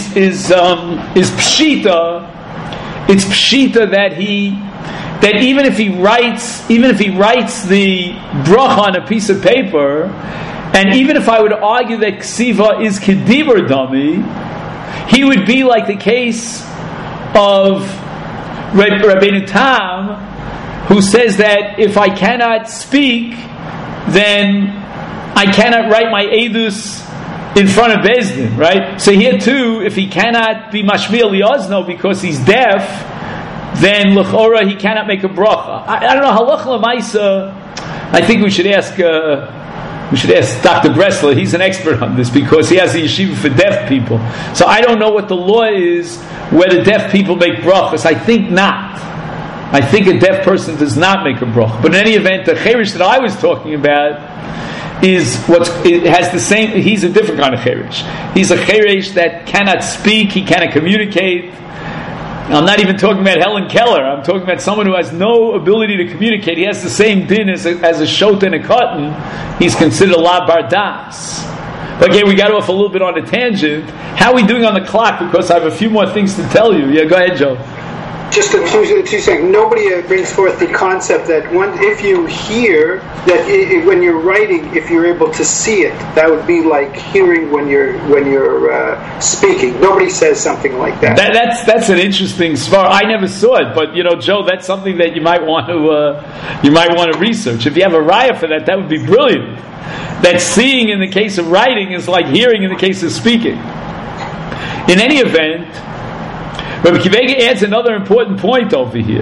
pshita. It's pshita that even if he writes the bracha on a piece of paper, and even if I would argue that ksiva is kedibur dami, he would be like the case of Rabbeinu Tam, who says that if I cannot speak, then I cannot write my edus in front of Beis Din, right? So here too, if he cannot be mashmiel liozno because he's deaf, then l'chora he cannot make a bracha. I don't know, halach l'maisa. I think we should ask Dr. Bressler. He's an expert on this because he has a yeshiva for deaf people. So I don't know what the law is whether deaf people make brachas. I think not. I think a deaf person does not make a bracha. But in any event, the cherish that I was talking about is it has the same. He's a different kind of cherish. He's a cherish that cannot speak. He cannot communicate. I'm not even talking about Helen Keller. I'm talking about someone who has no ability to communicate. He has the same din as a shot and a cotton. He's considered a la bardas. But again, we got off a little bit on a tangent. How are we doing on the clock? Because I have a few more things to tell you. Yeah, go ahead, Joe. Just two seconds. Nobody brings forth the concept that if you hear that when you're writing, if you're able to see it, that would be like hearing when you're speaking. Nobody says something like that. That's an interesting svar. I never saw it, but Joe, that's something that you might want to research. If you have a raya for that would be brilliant. That seeing in the case of writing is like hearing in the case of speaking. In any event, Rabbi Kivega adds another important point over here,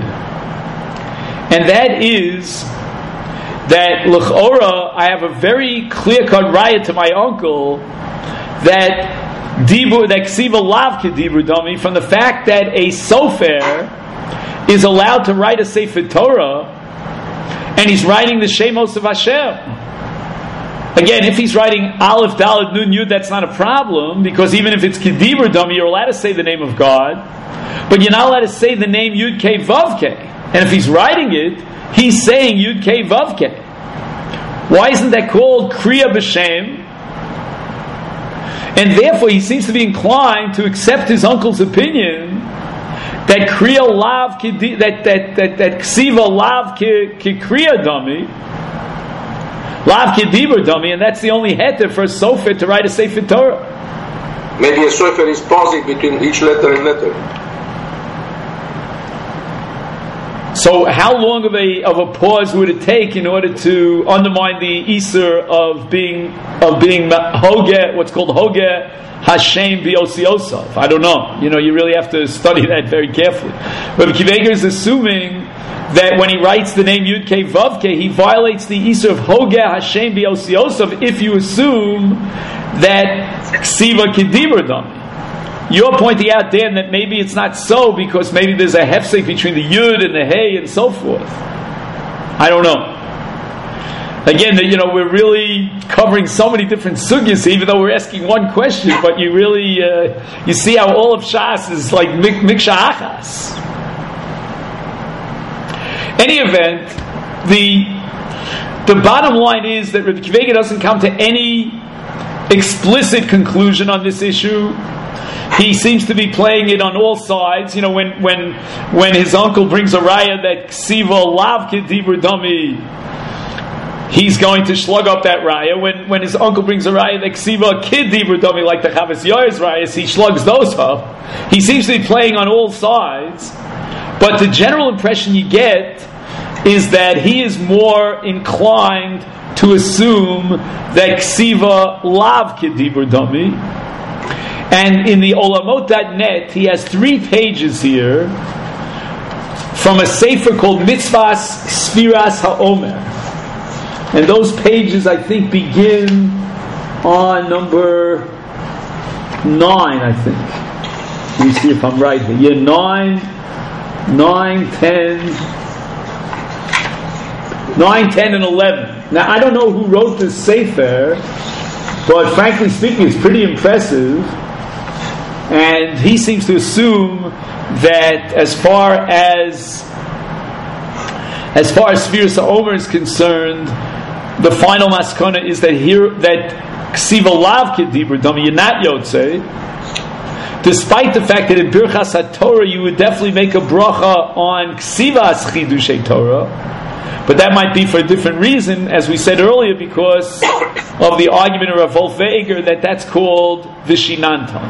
and that is that l'chora I have a very clear-cut raya to my uncle that ksiva lav kedibur dami, from the fact that a sofer is allowed to write a sefer Torah, and he's writing the Shemos of Hashem. Again, if he's writing Aleph, Dalet, Nun, Yud, that's not a problem, because even if it's kedibur dami, you're allowed to say the name of God. But you're not allowed to say the name Yud Kei Vav Kei. And if he's writing it, he's saying Yud Kei Vav Kei. Why isn't that called Kriya B'Shem? And therefore he seems to be inclined to accept his uncle's opinion that Kriya Lav that Ksiva Lav Ki Kriya Dami, Lav Ki Dibur Dami, and that's the only heter for a sofer to write a Sefer Torah. Maybe a sofer is pausing between each letter and letter. So how long of a pause would it take in order to undermine the Isser of being Hoge, what's called Hoge Hashem B'Osiosov? I don't know. You really have to study that very carefully. But Kivega is assuming that when he writes the name Yud Kei Vav Kei, he violates the Isser of Hoge Hashem B'Osiosov if you assume that Ksiva Kedibur Dami. You're pointing out, Dan, that maybe it's not so because maybe there's a hefsek between the Yud and the Hey and so forth. I don't know. Again, we're really covering so many different sugyas, even though we're asking one question, but you really, you see how all of Shas is like Miksha Achas. Any event, the bottom line is that Rabbi Kivega doesn't come to any explicit conclusion on this issue. He seems to be playing it on all sides. When his uncle brings a raya that Ksiva Lav Kedibur Dami, he's going to slug up that raya. When his uncle brings a raya that Ksiva Kedibur Dami, like the Chavas Yair's rayas, he slugs those up. He seems to be playing on all sides. But the general impression you get is that he is more inclined to assume that Ksiva Lav Kedibur Dami. And in the olamot.net, he has 3 pages here from a sefer called Mitzvahs Sfiras HaOmer. And those pages, I think, begin on number 9, I think. Let me see if I'm right here. Yeah, 9, 10, and 11. Now, I don't know who wrote this sefer, but frankly speaking, it's pretty impressive. And he seems to assume that as far as Sfiras HaOmer is concerned, the final maskana is that ksiva lav kedibur dami, you're not yotze. Despite the fact that in Birchas HaTorah you would definitely make a bracha on ksivas chidushay Torah, but that might be for a different reason, as we said earlier, because of the argument of Rav Wolf Weger that that's called vishinantan.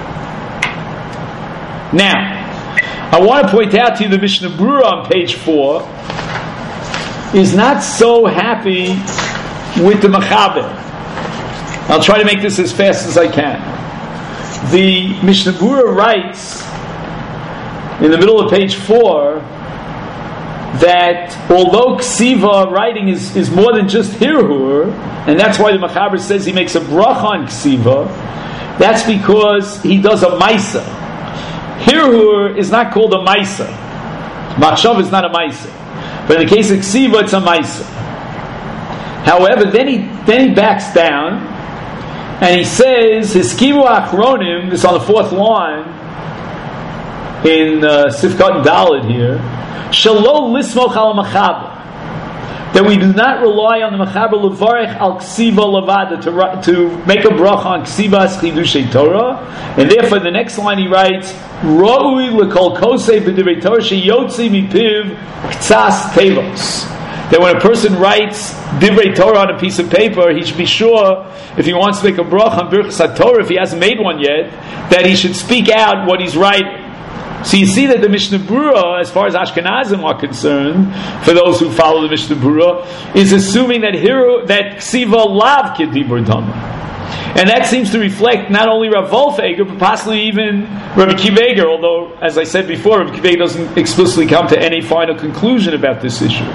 Now, I want to point out to you the Mishnah Berurah on page 4 is not so happy with the Mechaber. I'll try to make this as fast as I can. The Mishnah Berurah writes in the middle of page 4 that although ksiva writing is more than just hirhur, and that's why the Mechaber says he makes a bracha on ksiva, that's because he does a maisa. Hirhur is not called a maisa. Machshav is not a maisa. But in the case of ksiva, it's a maisa. However, then he backs down and he says, Hiskivu achronim, this on the 4th line in Sifkat and Dalet here, Shalo lismoch al Mechaber, that we do not rely on the Mechaber levarech al ksiva levada, to make a bracha on ksivas chidushay Torah, and therefore the next line he writes, Ro'ui lekol kosei b'divrei Torah sheyotzi mipiv ktsas tevos. That when a person writes divrei Torah on a piece of paper, he should be sure, if he wants to make a bracha on Birchas HaTorah, if he hasn't made one yet, that he should speak out what he's writing. So you see that the Mishnah Berurah, as far as Ashkenazim are concerned, for those who follow the Mishnah Berurah, is assuming that ksiva lav kedibur dama. And that seems to reflect not only Rav Wolf Weger, but possibly even Rabbi Akiva Eiger, although, as I said before, Rabbi Akiva Eiger doesn't explicitly come to any final conclusion about this issue.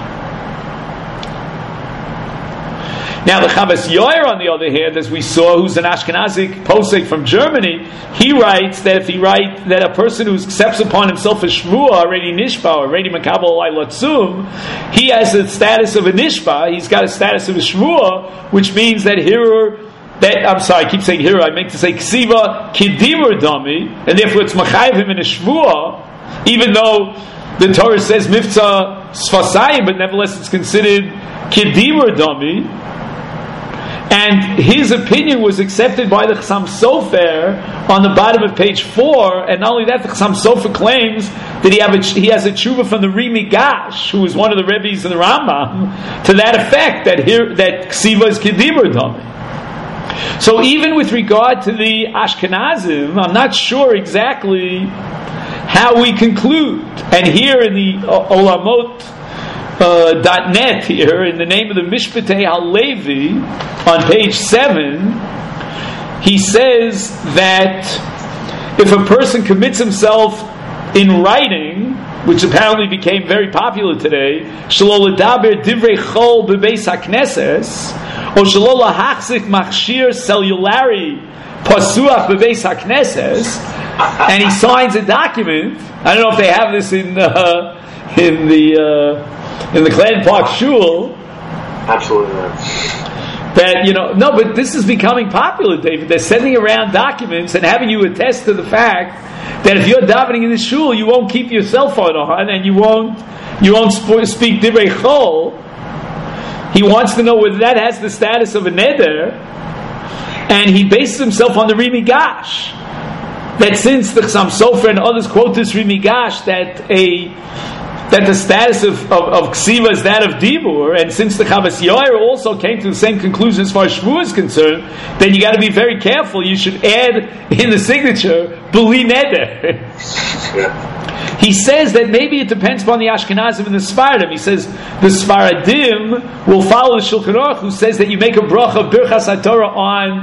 Now the Chavas Yair, on the other hand, as we saw, who's an Ashkenazic posek from Germany, he writes that if that a person who accepts upon himself a shvuah, already nishba, already makabel latzum, he has the status of a nishba. He's got a status of a shvuah, which means that I keep saying here, I meant to say ksiva kedibur dami, and therefore it's machayev him in a shvuah, even though the Torah says mifza sfasayim, but nevertheless it's considered kedibur dami. And his opinion was accepted by the Chassam Sofer on the bottom of page 4, and not only that, the Chassam Sofer claims that he has a tshuva from the Ri Migash, who was one of the Rebbes in the Rambam, to that effect, that ksiva is kedibur dami. So even with regard to the Ashkenazim, I'm not sure exactly how we conclude. And here in the Olamot.net here, in the name of the Mishpatei HaLevi, on page 7, he says that if a person commits himself in writing, which apparently became very popular today, shelo ledaber divrei chol bebeis hakneses, or shelo lahachzik machshir cellulari pasuach bebeis hakneses, and he signs a document. I don't know if they have this in the Clan Park Shul. Absolutely not. That, no, but this is becoming popular, David. They're sending around documents and having you attest to the fact that if you're davening in the shul, you won't keep your cell phone on and you won't speak divrei chol. He wants to know whether that has the status of a neder, and he bases himself on the Ri Migash. That since the Chassam Sofer and others quote this Ri Migash that the status of ksiva is that of dibur, and since the Chavas Yair also came to the same conclusion as far as shvuah is concerned, then you got to be very careful. You should add in the signature b'li neder. He says that maybe it depends upon the Ashkenazim and the Sfaradim. He says the Sfaradim will follow the Shulchan Aruch, who says that you make a bracha of Birchas HaTorah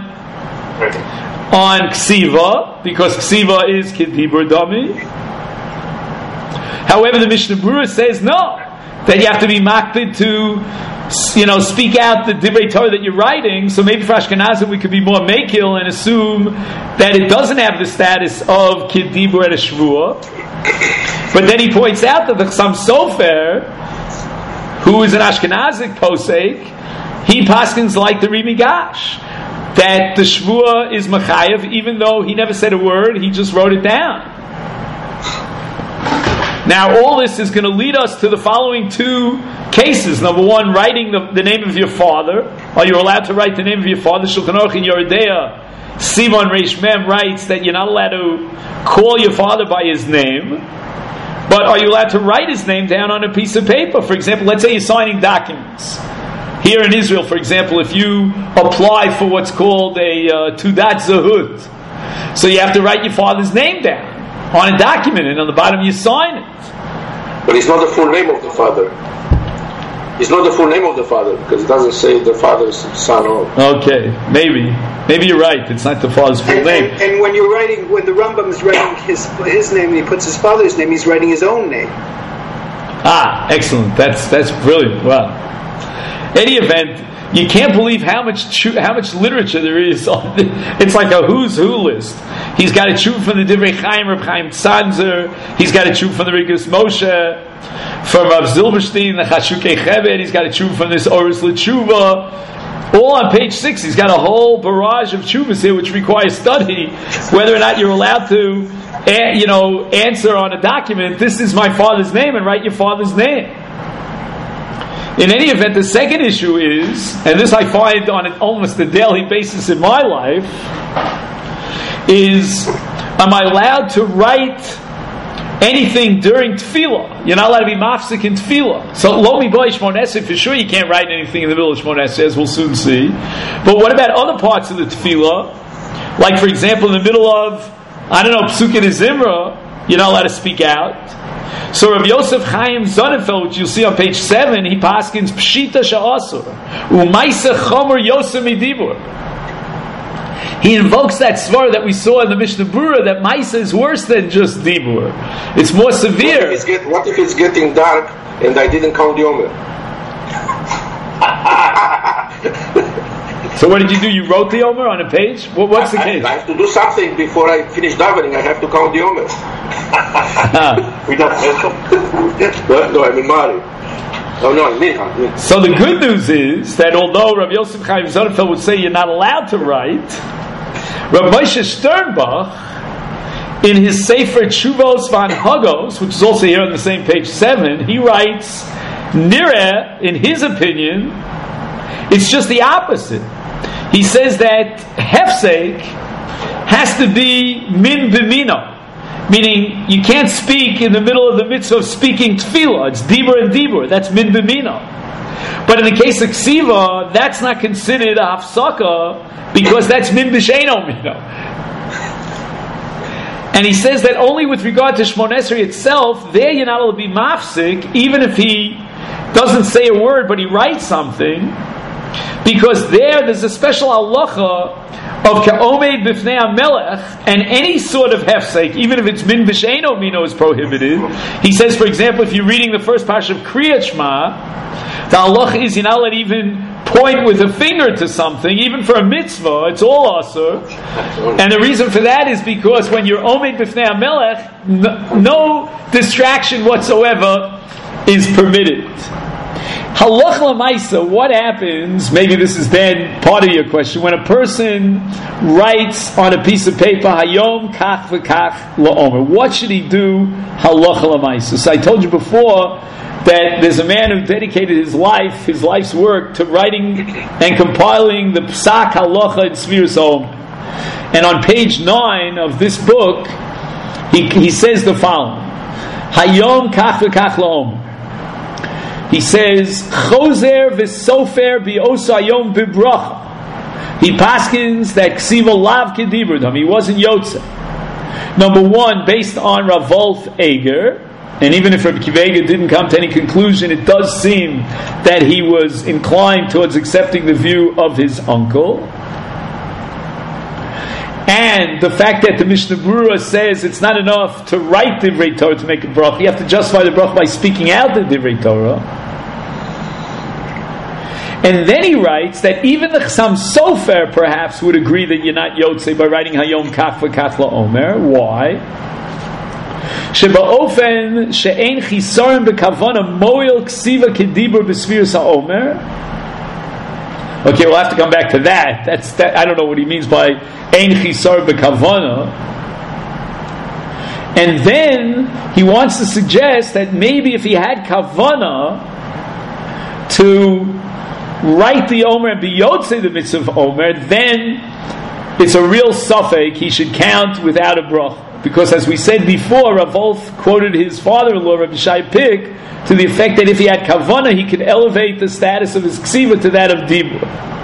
on ksiva, because ksiva is kedibur dami. However, the Mishnah Berurah says no, that you have to be makpid to, speak out the divrei Torah that you're writing. So maybe for Ashkenazim we could be more makil and assume that it doesn't have the status of kedibur at a shvuah. But then he points out that the Chassam Sofer, who is an Ashkenazic posek, he paskins like the Ri Migash, that the shvuah is machayev, even though he never said a word, he just wrote it down. Now, all this is going to lead us to the following two cases. Number one, writing the name of your father. Are you allowed to write the name of your father? Shulchan Aruch in Yoredea, Simon Reish Mem writes that you're not allowed to call your father by his name, but are you allowed to write his name down on a piece of paper? For example, let's say you're signing documents. Here in Israel, for example, if you apply for what's called a Tudat Zahut, so you have to write your father's name down on a document, and on the bottom you sign it. But it's not the full name of the father. It's not the full name of the father, because it doesn't say the father's son or... Okay, maybe you're right. It's not the father's full name. And when you're writing, when the Rambam is writing his name and he puts his father's name, he's writing his own name. Ah, excellent. That's brilliant. Wow. Any event, you can't believe how much literature there is. It's like a who's who list. He's got a tshuva from the Divrei Chaim, Reb Chaim Tzanzer. He's got a tshuva from the Rigas Moshe, from Rav Zilberstein, the Chashukei Cheved. He's got a tshuva from this Oris L'Tshuva. All on page 6. He's got a whole barrage of tshuvas here, which requires study. Whether or not you're allowed to, answer on a document, this is my father's name, and write your father's name. In any event, the second issue is, and this I find on almost a daily basis in my life, is, am I allowed to write anything during tefillah? You're not allowed to be mafsik in tefillah. So, lo mi boy Shmon Esrei, for sure you can't write anything in the middle of Shmon Esrei, as we'll soon see. But what about other parts of the tefillah? Like, for example, in the middle of, Psukim Zimra, you're not allowed to speak out. So Rav Yosef Chaim Sonnenfeld, which you'll see on page 7, he paskins Pshita Sha'asur U'maisa Chomer Yosef Midibur. He invokes that svara that we saw in the Mishnah Berurah, that Maisa is worse than just Dibur. It's more severe. What if it's getting dark and I didn't count the Omer? So what did you do? You wrote the Omer on a page? What's the case? I have to do something before I finish davening. I have to count the Omer. We don't No, I'm in Mari. Oh no, Mincha. So the good news is that although Rav Yosef Chaim Sonnenfeld would say you're not allowed to write, Rav Moshe Sternbach, in his Sefer Tshuvos V'Hanhagos, which is also here on the same page 7, he writes, Nireh, in his opinion, it's just the opposite. He says that hefsek has to be min b'mino, meaning you can't speak in the middle of the mitzvah of speaking tefillah. It's dibur and dibur. That's min b'mino. But in the case of ksiva, that's not considered a hafsaka because that's min b'sheino mino. And he says that only with regard to Shmon Esrei itself, there you're not allowed to be mafsik, even if he doesn't say a word, but he writes something. Because there's a special halacha of ka'omed b'fnei HaMelech, and any sort of hefsek, even if it's min b'sheino mino, is prohibited. He says, for example, if you're reading the first parsha of Kriyat Shema, the halacha is you're not allowed to even point with a finger to something, even for a mitzvah. It's all asur. And the reason for that is because when you're omed b'fnei HaMelech, no distraction whatsoever is permitted. Halach l'maisa, what happens, maybe this is then part of your question, when a person writes on a piece of paper, hayom kach v'kach la'omer, what should he do, halach l'maisa? So I told you before that there's a man who dedicated his life's work to writing and compiling the Psak Halacha in Sfiras HaOmer. And on page 9 of this book, he says the following, hayom kach v'kach la'omer. He says, Choser v'sofer bi'osa yom bibracha. He paskins that ksiva lav kediburdam. He wasn't yotze. Number one, based on Rav Wolf Eger, and even if Rabbi Akiva Eiger didn't come to any conclusion, it does seem that he was inclined towards accepting the view of his uncle. And the fact that the Mishnah Berurah says it's not enough to write Divrei Torah to make a bracha, you have to justify the bracha by speaking out the Divrei Torah. And then he writes that even the Chasam Sofer perhaps would agree that you're not Yotzei by writing Hayom Kach V'Kach La'omer. Why? Sheba'ofen she'ein chisaron b'kavana moil ksiva kedibur b'sfiras ha'omer. Okay, we'll have to come back to that. I don't know what he means by ein chisar b'kavana. And then he wants to suggest that maybe if he had kavana, to write the Omer and be Yotzei the mitzvah of Omer, then it's a real suffix. He should count without a bracha. Because as we said before, Rav Wolf quoted his father-in-law, Rabbi Shai Pick, to the effect that if he had kavanah, he could elevate the status of his ksiva to that of dibur.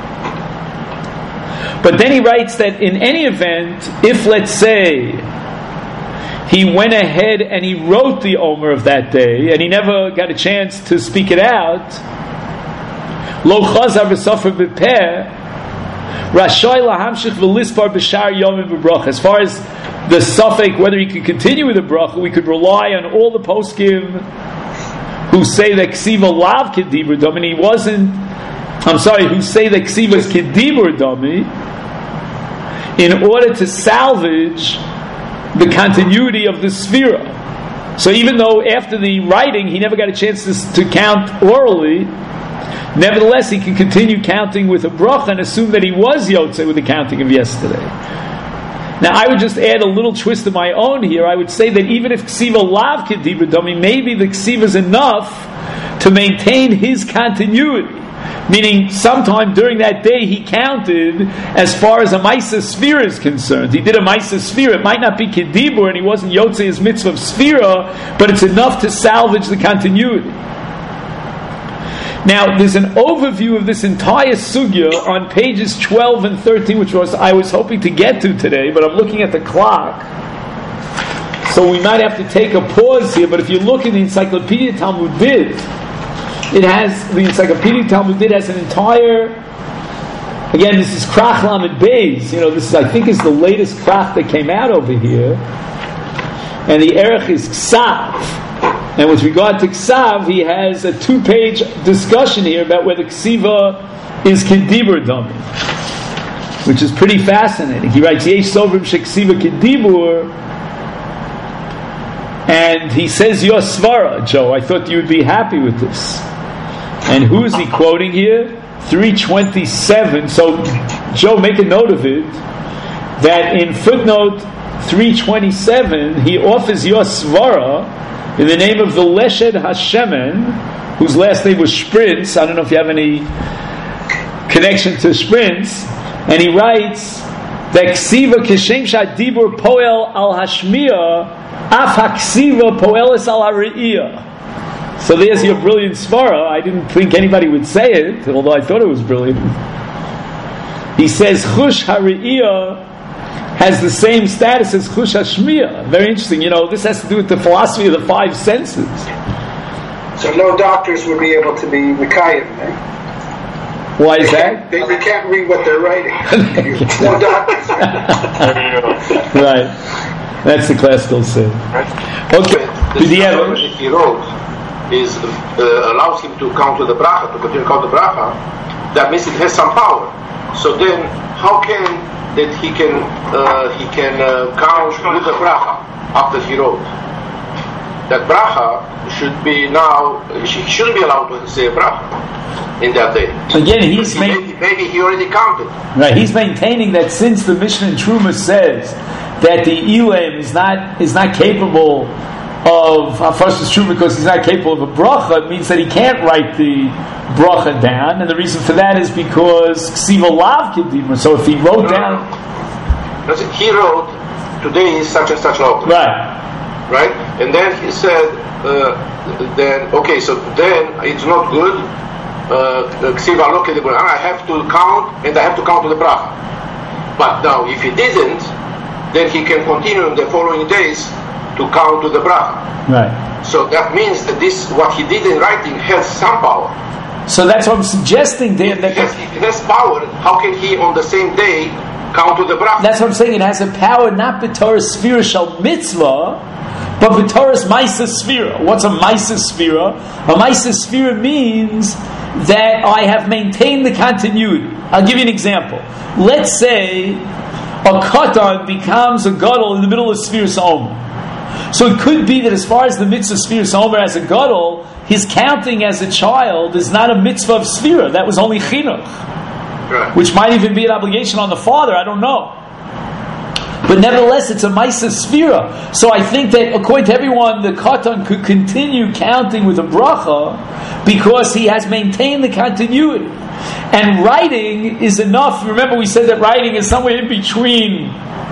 But then he writes that in any event, if, let's say, he went ahead and he wrote the Omer of that day, and he never got a chance to speak it out, lo chazar v'sofer b'peh, rashoy lahamshich v'lispar b'shar yomim b'bracha. As far as the suffix, whether he could continue with the bracha, we could rely on all the poskim who say that ksiva lav kedibur dami, and he wasn't, who say that ksiva is kedibur dami, in order to salvage the continuity of the sphera. So even though after the writing he never got a chance to count orally, nevertheless he can continue counting with a bracha and assume that he was yotzei with the counting of yesterday. Now I would just add a little twist of my own here. I would say that even if ksiva lav kedibur dami, maybe the ksiva is enough to maintain his continuity. Meaning, sometime during that day he counted as far as a Maisa Sphira is concerned. He did a Maisa Sphira. It might not be Kedibur and he wasn't Yotzei his mitzvah of Sphira, but it's enough to salvage the continuity. Now, there's an overview of this entire sugya on pages 12 and 13, which I was hoping to get to today, but I'm looking at the clock. So we might have to take a pause here, but if you look in the Encyclopedia Talmudit, the Encyclopedia Talmudit has an entire, again, this is Krach Lamed Beis, this is, I think, is the latest Krach that came out over here, and the Erech is Ksav, and with regard to Ksav, he has a 2-page discussion here about whether Ksiva is Kedibur Dami, which is pretty fascinating. He writes, Yesh Sovrim Sheksiva Kedibur, and he says, Your Svara, Joe, I thought you would be happy with this. And who is he quoting here? 327. So, Joe, make a note of it, that in footnote 327, he offers Your Svara in the name of the Leshed Hashemen, whose last name was Sprints. I don't know if you have any connection to Sprints. And he writes that Ksiva Kishem Shadibur Poel al Hashmiya Af Haksiva Poelis al Hari'iyah. So there's your brilliant svara. I didn't think anybody would say it, although I thought it was brilliant. He says Chush Hari'iyah has the same status as Chush Hashmiya. Very interesting. This has to do with the philosophy of the 5 senses. So no doctors would be able to be Mekayim, eh? Why is that? They can't read what they're writing. No doctors. Right. That's the classical sin. Okay. If he wrote allows him to count with the bracha, to continue to count the bracha, that means it has some power. So then, how can that he can count with the bracha after he wrote? That bracha should be now. He shouldn't be allowed to say a bracha in that day. Again, maybe he already counted. Right. He's maintaining that since the Mishnah in Truma says that the Elam is not capable of, first it's true because he's not capable of a bracha, it means that he can't write the bracha down, and the reason for that is because Ksiva Lav Kedibur. So if he wrote down, he wrote today is such and such law. Right, and then he said, so then it's not good. Ksiva Lav Kedibur. I have to count, and I have to count to the bracha. But now, if he didn't, then he can continue in the following days to count to the bracha. Right. So that means that what he did in writing has some power. So that's what I'm suggesting there. If it has power, how can he on the same day count to the bracha? That's what I'm saying. It has a power not b'torah sphira shel mitzvah, but b'torah's Maisa Sphira. What's a Maisa Sphira? A Maisa Sphira means that I have maintained the continuity. I'll give you an example. Let's say a katan becomes a gadol in the middle of Sfiras Omer. So it could be that as far as the mitzvah of Sfiras Omer as a gadol, his counting as a child is not a mitzvah of Sfira. That was only chinuch. Right. Which might even be an obligation on the father, I don't know. But nevertheless, it's a Maisa Sphira. So I think that according to everyone, the Katan could continue counting with a bracha because he has maintained the continuity. And writing is enough. Remember, we said that writing is somewhere in between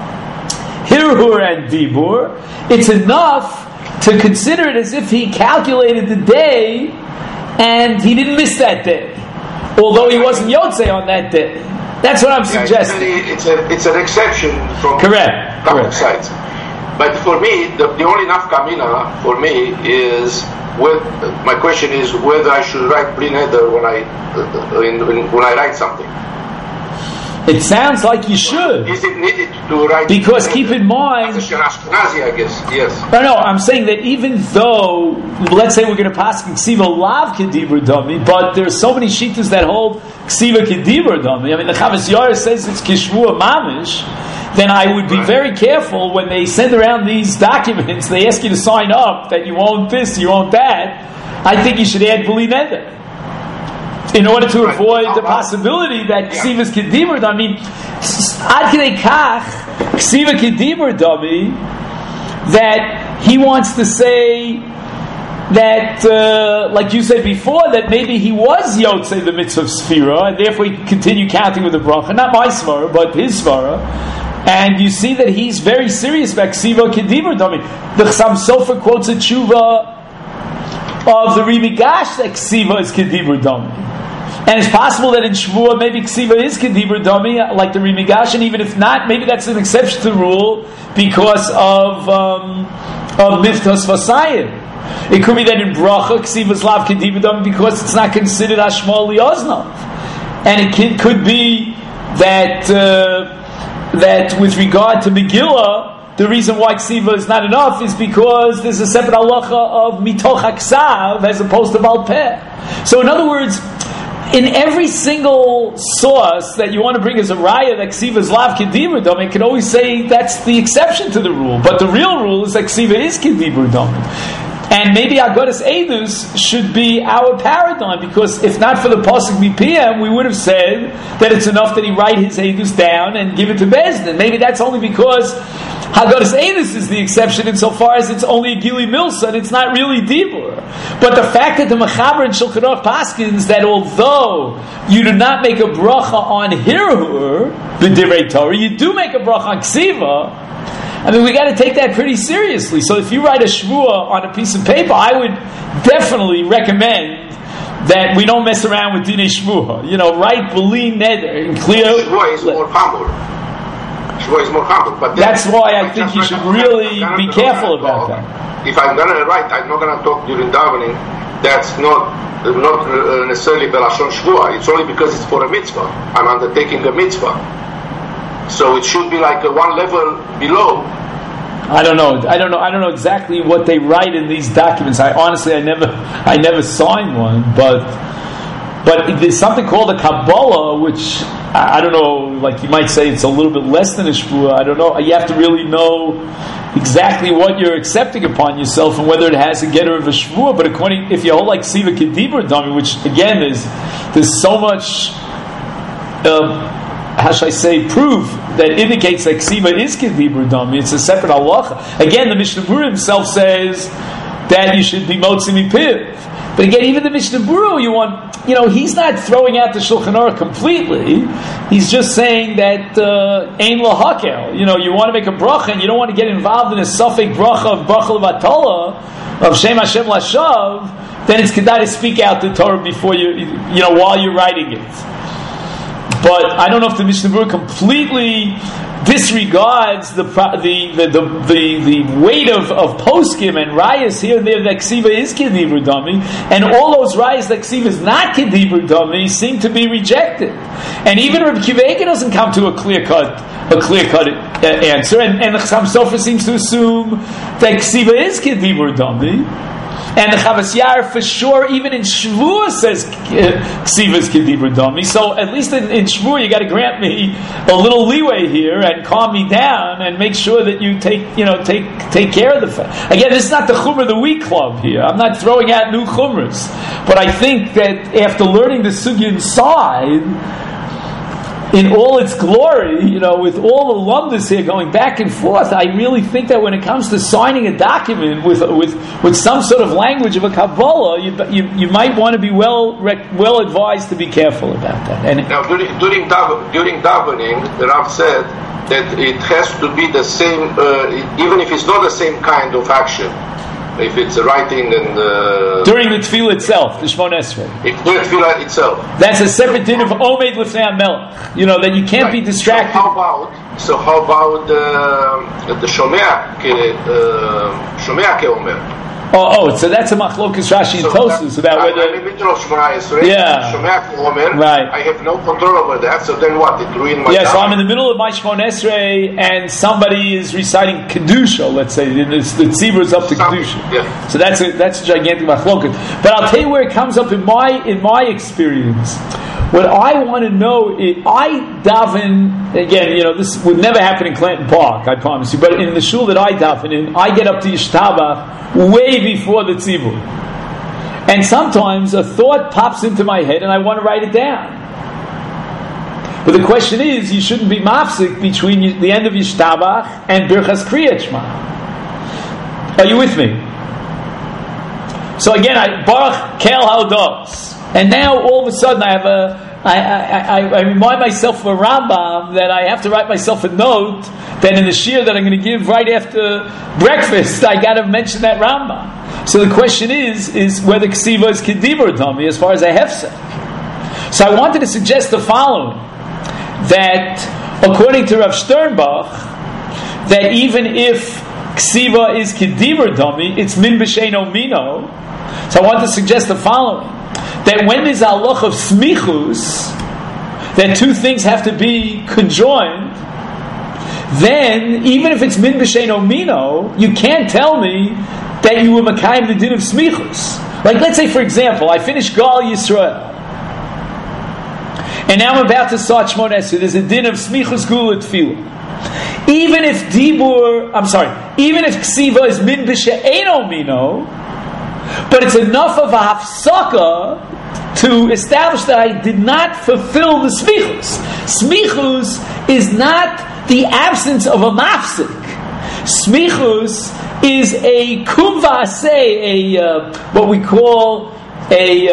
Hirhur and Dibur. It's enough to consider it as if he calculated the day and he didn't miss that day, although he wasn't Yotzei on that day. That's what I'm suggesting. It's an exception from Correct. sides. But for me, the only nafkamina for me is my question is whether I should write bli neder when I write something. It sounds like you should. Is it needed to write? Because keep in mind, as Ashkenazi, I guess. Yes. No, I'm saying that even though, let's say we're going to pass Ksiva Lav Kedibur Dami, but there's so many shitas that hold Ksiva Kedibur Dami. I mean, the Chavas Yair says it's Kishvua Mamish. Then I would be very careful when they send around these documents. They ask you to sign up that you own this, you own that. I think you should add Bli Neder, in order to avoid the possibility that Ksivas Kedibur Dami, I mean, Ad Kedei Kach, Ksiva Kedibur Dami, that he wants to say that, like you said before, that maybe he was Yotzei the mitzvah of Sphira, and therefore he continue counting with the bracha, not my Svara, but his Svara. And you see that he's very serious about Ksiva Kedibur Dami. The Chassam Sofer quotes a tshuva of the Rimigash that Ksiva is Kedibur Dami. And it's possible that in Shavuot maybe Ksiva is Kedibur Dami, like the Rimigash, and even if not, maybe that's an exception to the rule because of Miftas Vasayim. It could be that in Bracha, Ksiva is Lav Kedibur Dami because it's not considered Ashmol Liyoznav. And it could be that that with regard to Megillah, the reason why Ksiva is not enough is because there's a separate halacha of Mitoch HaKsav as opposed to Baal Peh. So in other words, in every single source that you want to bring as a raya that Ksiva is Lav Kedibur Dami, it can always say that's the exception to the rule. But the real rule is that Ksiva is Kedibur Dami. And maybe Agodas Eidus should be our paradigm, because if not for the Pasuk BPM, we would have said that it's enough that he write his Eidus down and give it to Bezdin. Maybe that's only because Agodas Eidus is the exception insofar as it's only a Gili Milsa and it's not really Dibur. But the fact that the Mechaber and Shulchan Aruch paskins that although you do not make a bracha on Hirhur, the Divrei Torah, you do make a bracha on Ksiva. I mean, we got to take that pretty seriously. So if you write a shvua on a piece of paper, I would definitely recommend that we don't mess around with dinei shvua. You know, write bli neder in clear. Shvua is more humble. Shvua is more humble. But that's why I think you should really be careful about that. If I'm going to write, I'm not going to talk during davening. That's not necessarily belashon shvua. It's only because it's for a mitzvah. I'm undertaking a mitzvah. So it should be like one level below. I don't know exactly what they write in these documents. I never signed one, but there's something called a Kabbalah, which I don't know. Like you might say, it's a little bit less than a shvua. I don't know. You have to really know exactly what you're accepting upon yourself and whether it has a getter of a shvua. But if you hold like Ksiva Kedibur Dami, which again there's so much. How should I say, proof that indicates that Ksiva is Kedibur Dami. It's a separate halacha. Again, the Mishnah Berurah himself says that you should be Motzi Mipiv. But again, even the Mishnah Berurah, he's not throwing out the Shulchan Aruch completely. He's just saying that Ein Lahakel. You want to make a bracha and you don't want to get involved in a Safek bracha of Bracha Levatala, of Shem Hashem Lashav, then it's kedai to speak out the Torah before while you're writing it. But I don't know if the Mishnah Berurah completely disregards the weight of poskim and rayas here and there that Ksiva is Kedibur Dami, and all those rayas that Ksiva is not Kedibur Dami seem to be rejected. And even Rabbi Akiva Eiger doesn't come to a clear cut answer, and the Chassam Sofer seems to assume that Ksiva is Kedibur Dami. And the Chavas Yair, for sure, even in Shvuah says Ksiva is Kedibur Dami. So at least in Shvuah, you got to grant me a little leeway here and calm me down and make sure that you take care of the fact. Again, this is not the Chumrah of the Week club here. I'm not throwing out new Chumras, but I think that after learning the Sugya inside, in all its glory, with all the lumdus here going back and forth, I really think that when it comes to signing a document with some sort of language of a Kabbalah, you might want to be well advised to be careful about that. And now, during davening, the Rav said that it has to be the same, even if it's not the same kind of action. If it's writing and during the tefillah itself, the Shmona Esrei. During the tefillah itself. That's a separate din of Omed Lefnei HaMelech. That you can't be distracted. So how about the Shomea Keomer? So that's a machlokas Rashi and Tosfos about whether. I'm in the middle of Shmona Esrei. Yeah. Shomea Keomer. Right. I have no control over that. So then what? It ruined my. So I'm in the middle of my Shmona Esrei, and somebody is reciting Kedusha. Let's say the tzibur is up to Kedusha. Yeah. So that's a gigantic machlokas. But I'll tell you where it comes up in my experience. What I want to know is, I daven, again, this would never happen in Clanton Park, I promise you, but in the shul that I daven in, I get up to Yishtabach way before the tzibur. And sometimes a thought pops into my head and I want to write it down. But the question is, you shouldn't be mafsik between the end of Yishtabach and Birchas Kriyat Shema. Are you with me? So again, Baruch Kel Haldos. And now all of a sudden I remind myself of a Rambam that I have to write myself a note that in the shir that I'm going to give right after breakfast, I got to mention that Rambam. So the question is whether Ksiva is Kedibur Dami as far as I have said. So I wanted to suggest the following, that according to Rav Sternbach, that even if Ksiva is Kedibur Dami, it's Min B'Sheino Mino. So I want to suggest the following, that when there's a halach of smichus, that two things have to be conjoined, then even if it's min b'sheino mino, you can't tell me that you were makayim the din of smichus. Like, let's say, for example, I finished Gal Yisrael, and now I'm about to start Shmona Esrei. There's a din of smichus gula tefillah. Even if ksiva is min b'sheino mino, but it's enough of a hafsaka to establish that I did not fulfill the smichus. Smichus is not the absence of a mafsik. Smichus is a kumvase, what we call a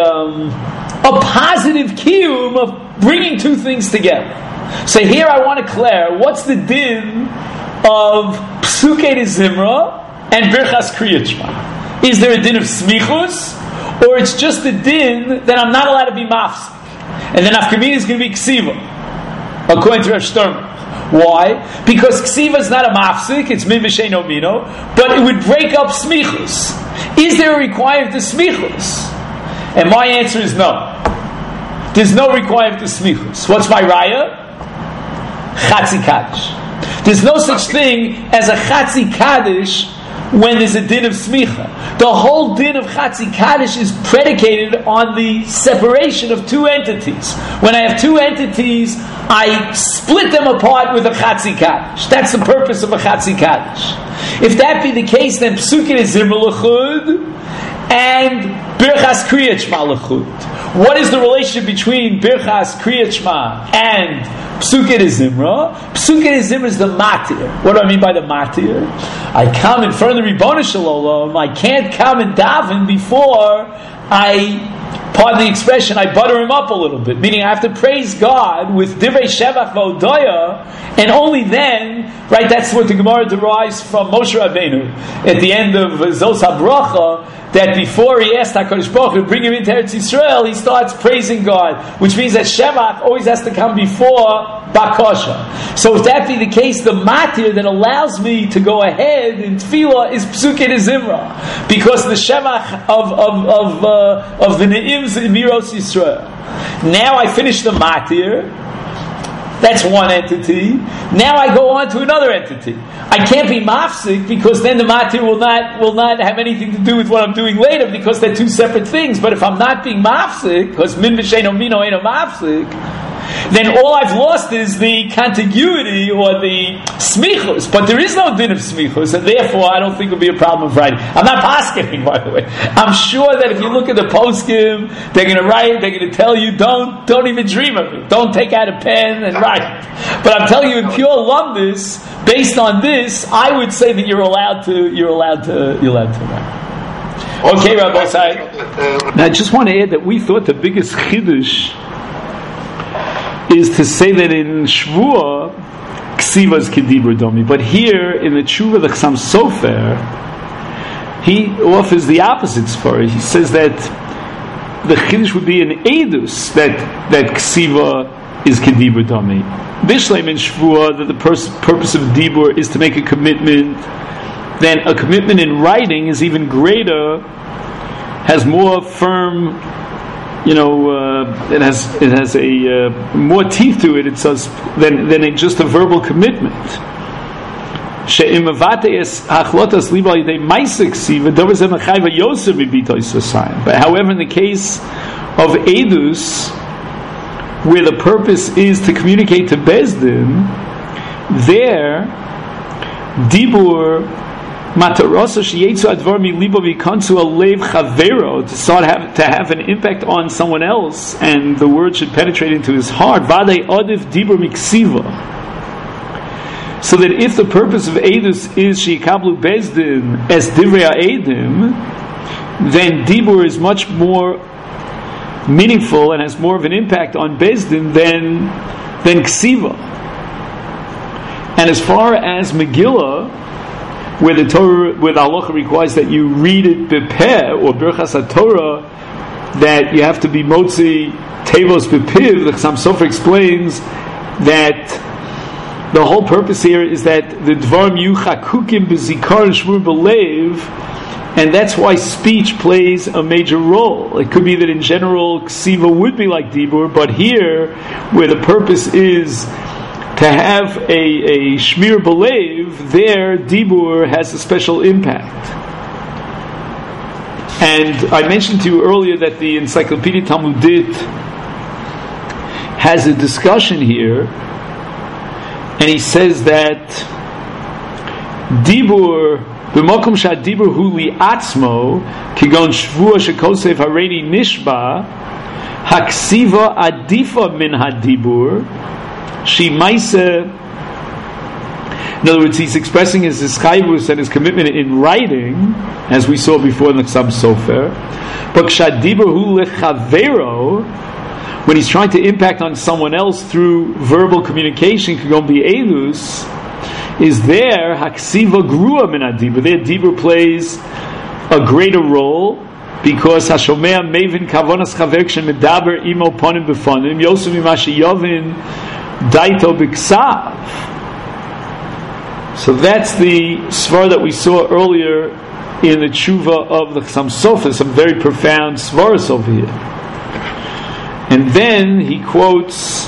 positive kiyum of bringing two things together. So here I want to declare, what's the din of Psukei de Zimra and Birchas Kriyat Shema? Is there a din of smichus, or it's just a din that I'm not allowed to be mafsik? And then Afkamina is going to be ksiva, according to Rav Sternbach. Why? Because ksiva is not a mafsik, it's min b'sheino mino, but it would break up smichus. Is there a requirement to smichus? And my answer is no. There's no requirement to smichus. What's my raya? Chatzi Kaddish. There's no such thing as a Chatzi Kaddish when there's a din of smicha. The whole din of Chatzi Kaddish is predicated on the separation of two entities. When I have two entities, I split them apart with a Chatzi Kaddish. That's the purpose of a Chatzi Kaddish. If that be the case, then Psukei de Zimra l'chud and Birchas Kriyat Shema l'chud. What is the relationship between Birchas Kriyat Shema and Psukei de Zimra? Psukei de Zimra is the matir. What do I mean by the matir? I come in front of the Ribono Shel Olam. I can't come and daven before pardon the expression, I butter him up a little bit. Meaning I have to praise God with Divrei Shevach V'Odaya, and only then, right, that's what the Gemara derives from Moshe Rabbeinu at the end of Zos HaBracha, that before he asked HaKadosh Baruch Hu to bring him into Eretz Yisrael, he starts praising God, which means that Shevach always has to come before Bakasha. So if that be the case, the matir that allows me to go ahead in tefillah is Psukei de Zimra, because the Shevach of the Ne'im's Miros Yisrael. Now I finish the matir. That's one entity. Now I go on to another entity. I can't be mafsik because then the matir will not have anything to do with what I'm doing later, because they're two separate things. But if I'm not being mafsik, because min b'sheino mino eno mafsik, then all I've lost is the contiguity or the smichus. But there is no din of smichus, and therefore I don't think it would be a problem of writing. I'm not paskening, by the way. I'm sure that if you look at the poskim, they're going to write, they're going to tell you, don't even dream of it. Don't take out a pen and write. But I'm telling you, in pure lumdus, based on this, I would say that you're allowed to write. Okay, Rabbi Sai. Now I just want to add that we thought the biggest chiddush is to say that in Shvuah, Ksiva is Kedibur Domi. But here, in the Tshuva, the Chassam Sofer, he offers the opposite svara. He says that the chiddush would be an edus that Ksiva is Kedibur Domi. Bishleim in Shvuah, that the purpose of Dibur is to make a commitment. Then a commitment in writing is even greater, has more firm, it has a more teeth to it. It says than just a verbal commitment. But however, in the case of edus, where the purpose is to communicate to Bezdin, there dibur matarosa sheyetzu advar milibo v'yikanzu alev chavero, to have an impact on someone else, and the word should penetrate into his heart. Vadei odif dibur miksiva. So that if the purpose of edus is sheyikablu bezdin as divrei ha'edim, then dibur is much more meaningful and has more of an impact on bezdin than ksiva. And as far as Megillah, where the halacha requires that you read it bepeh, or Birchas HaTorah, that you have to be motzi tevos bepiv, the Chassam Sofer explains that the whole purpose here is that the dvarim yu chakukim b'zikar and shmur b'leiv, and that's why speech plays a major role. It could be that in general ksiva would be like dibur, but here, where the purpose is to have a shmir b'leiv, there dibur has a special impact. And I mentioned to you earlier that the Encyclopedia Talmudit has a discussion here, and he says that dibur b'makom sha'dibur hu li'atzmo kigon shvua shekosev hareini nishba haksiva adifa min hadibur she maisa. In other words, he's expressing his ischayvus and his commitment in writing, as we saw before in the Chassam Sofer. But sha'dibur hu lechavero, when he's trying to impact on someone else through verbal communication, kigon bi'elus, is there haksiva grua min hadibur. There dibur plays a greater role, because hashomea mevin kavonas chaver kshemedaber imo ponim befonim yosef mimashi yovin daito b'ksav. So that's the svar that we saw earlier in the tshuva of the Chassam Sofer, some very profound svaras over here. And then he quotes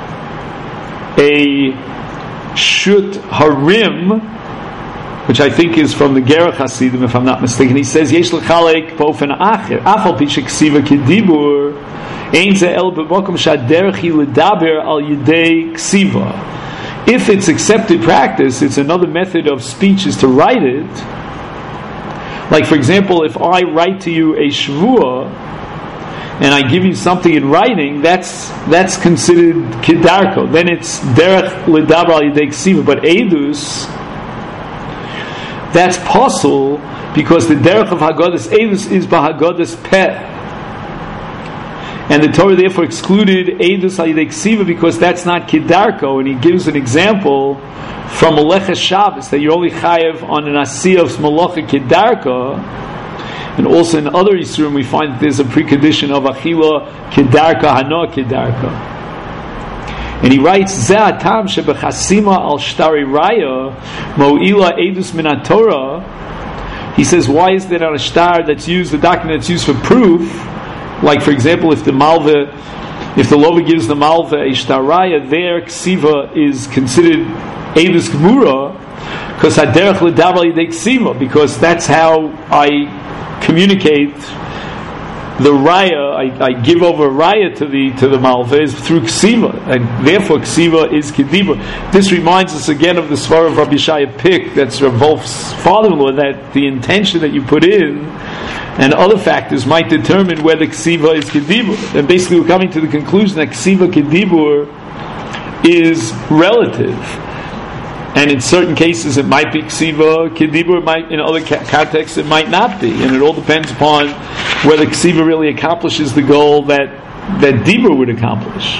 a Shut Harim, which I think is from the Gerach Hasidim, if I'm not mistaken. He says, Yesh l'chalek b'ofen acher, afal pi sheksiva kedibur, ein ze el b'mokom sha'derech hi l'daber al yidei ksiva. If it's accepted practice, it's another method of speech is to write it. Like, for example, if I write to you a shvuah, and I give you something in writing, that's considered kedarko. Then it's derech l'daber al yidei ksiva. But edus, that's possible because the derech of Haggadas Edus is b'Haggadas Peh. And the Torah therefore excluded Edus al yidei ksiva because that's not kedarko. And he gives an example from Meleches Shabbos that you're only chayev on an asiyah of malacha kedarko. And also in other Yisurim we find that there's a precondition of achila kedarka, hanoah kedarka. And he writes, Zeh hatam shebechasima al shtari raya mo'ila edus min haTorah. He says, why is there on a star that's used, the document that's used for proof? Like, for example, if the Lova gives the Malva a star raya, there ksiva is considered edus gemura, because haderech l'davar yidei ksiva, because that's how I communicate the raya, I give over raya to the malva is through ksiva, and therefore ksiva is kedibur. This reminds us again of the svara of Rabbi Shaya Pick, that's Rav Wolf's father-in-law, that the intention that you put in and other factors might determine whether ksiva is kedibur. And basically we're coming to the conclusion that ksiva kedibur is relative. And in certain cases it might be ksiva kedibur, in other contexts it might not be. And it all depends upon whether ksiva really accomplishes the goal that dibur would accomplish.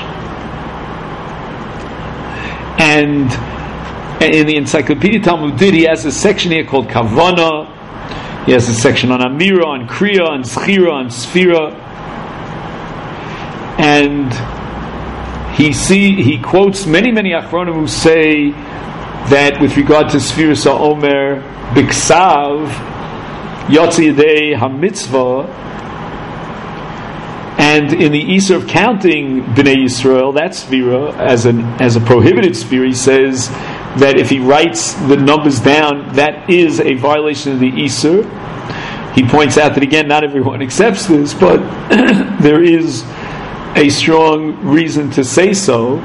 And in the Encyclopedia Talmudit, he has a section here called Kavana. He has a section on Amira, on Kriya, on Schira, on Sfira. And he quotes many Achronim who say that with regard to Sfiras HaOmer, Biksav, Yotzi Yedei HaMitzvah, and in the Isser of counting Bnei Yisrael, that Sfira, as a prohibited Sfira, he says that if he writes the numbers down, that is a violation of the Isser. He points out that again, not everyone accepts this, but there is a strong reason to say so.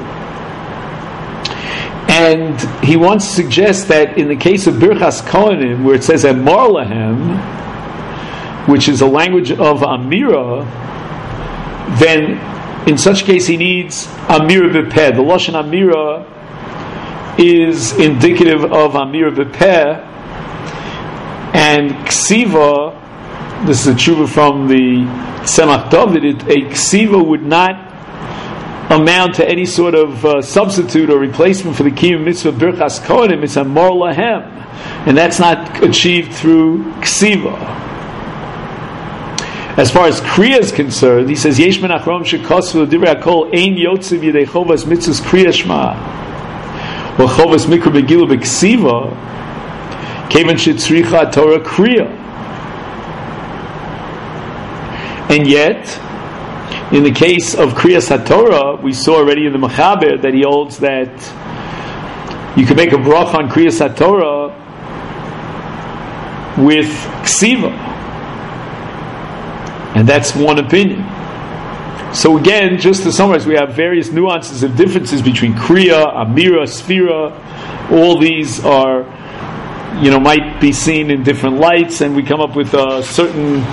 And he wants to suggest that in the case of Birchas Kohanim, where it says Emor Lahem, which is a language of Amira, then in such case he needs Amira B'Peh. The Lashon Amira is indicative of Amira B'Peh, and Ksiva, this is a tshuva from the Tzemach David, a Ksiva would not amount to any sort of substitute or replacement for the Kiyum Mitzvah Birchas Kohanim. It's Amor Lahem, and that's not achieved through Ksiva. As far as Kriya is concerned, he says Yesh men achrom shekosvu divrei hakol ein yotziv yedei chovas mitzvahs Kriya Shema or chovas mikra begilu b'ksiva kevan shetzricha Torah Kriya. And yet, in the case of Kriyas HaTorah, we saw already in the Mechaber that he holds that you can make a bracha on Kriyas HaTorah with Ksiva. And that's one opinion. So again, just to summarize, we have various nuances of differences between Kriya, Amira, Sfira. All these are, might be seen in different lights, and we come up with a certain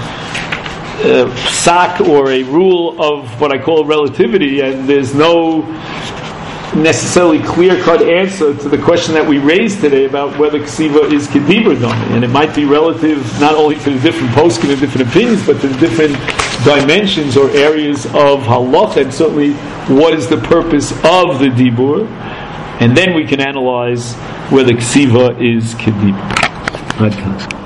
psak or a rule of what I call relativity, and there's no necessarily clear-cut answer to the question that we raised today about whether ksiva is kedibur dami, and it might be relative not only to the different poskim and different opinions, but to the different dimensions or areas of halacha, and certainly what is the purpose of the dibur, and then we can analyze whether ksiva is kedibur.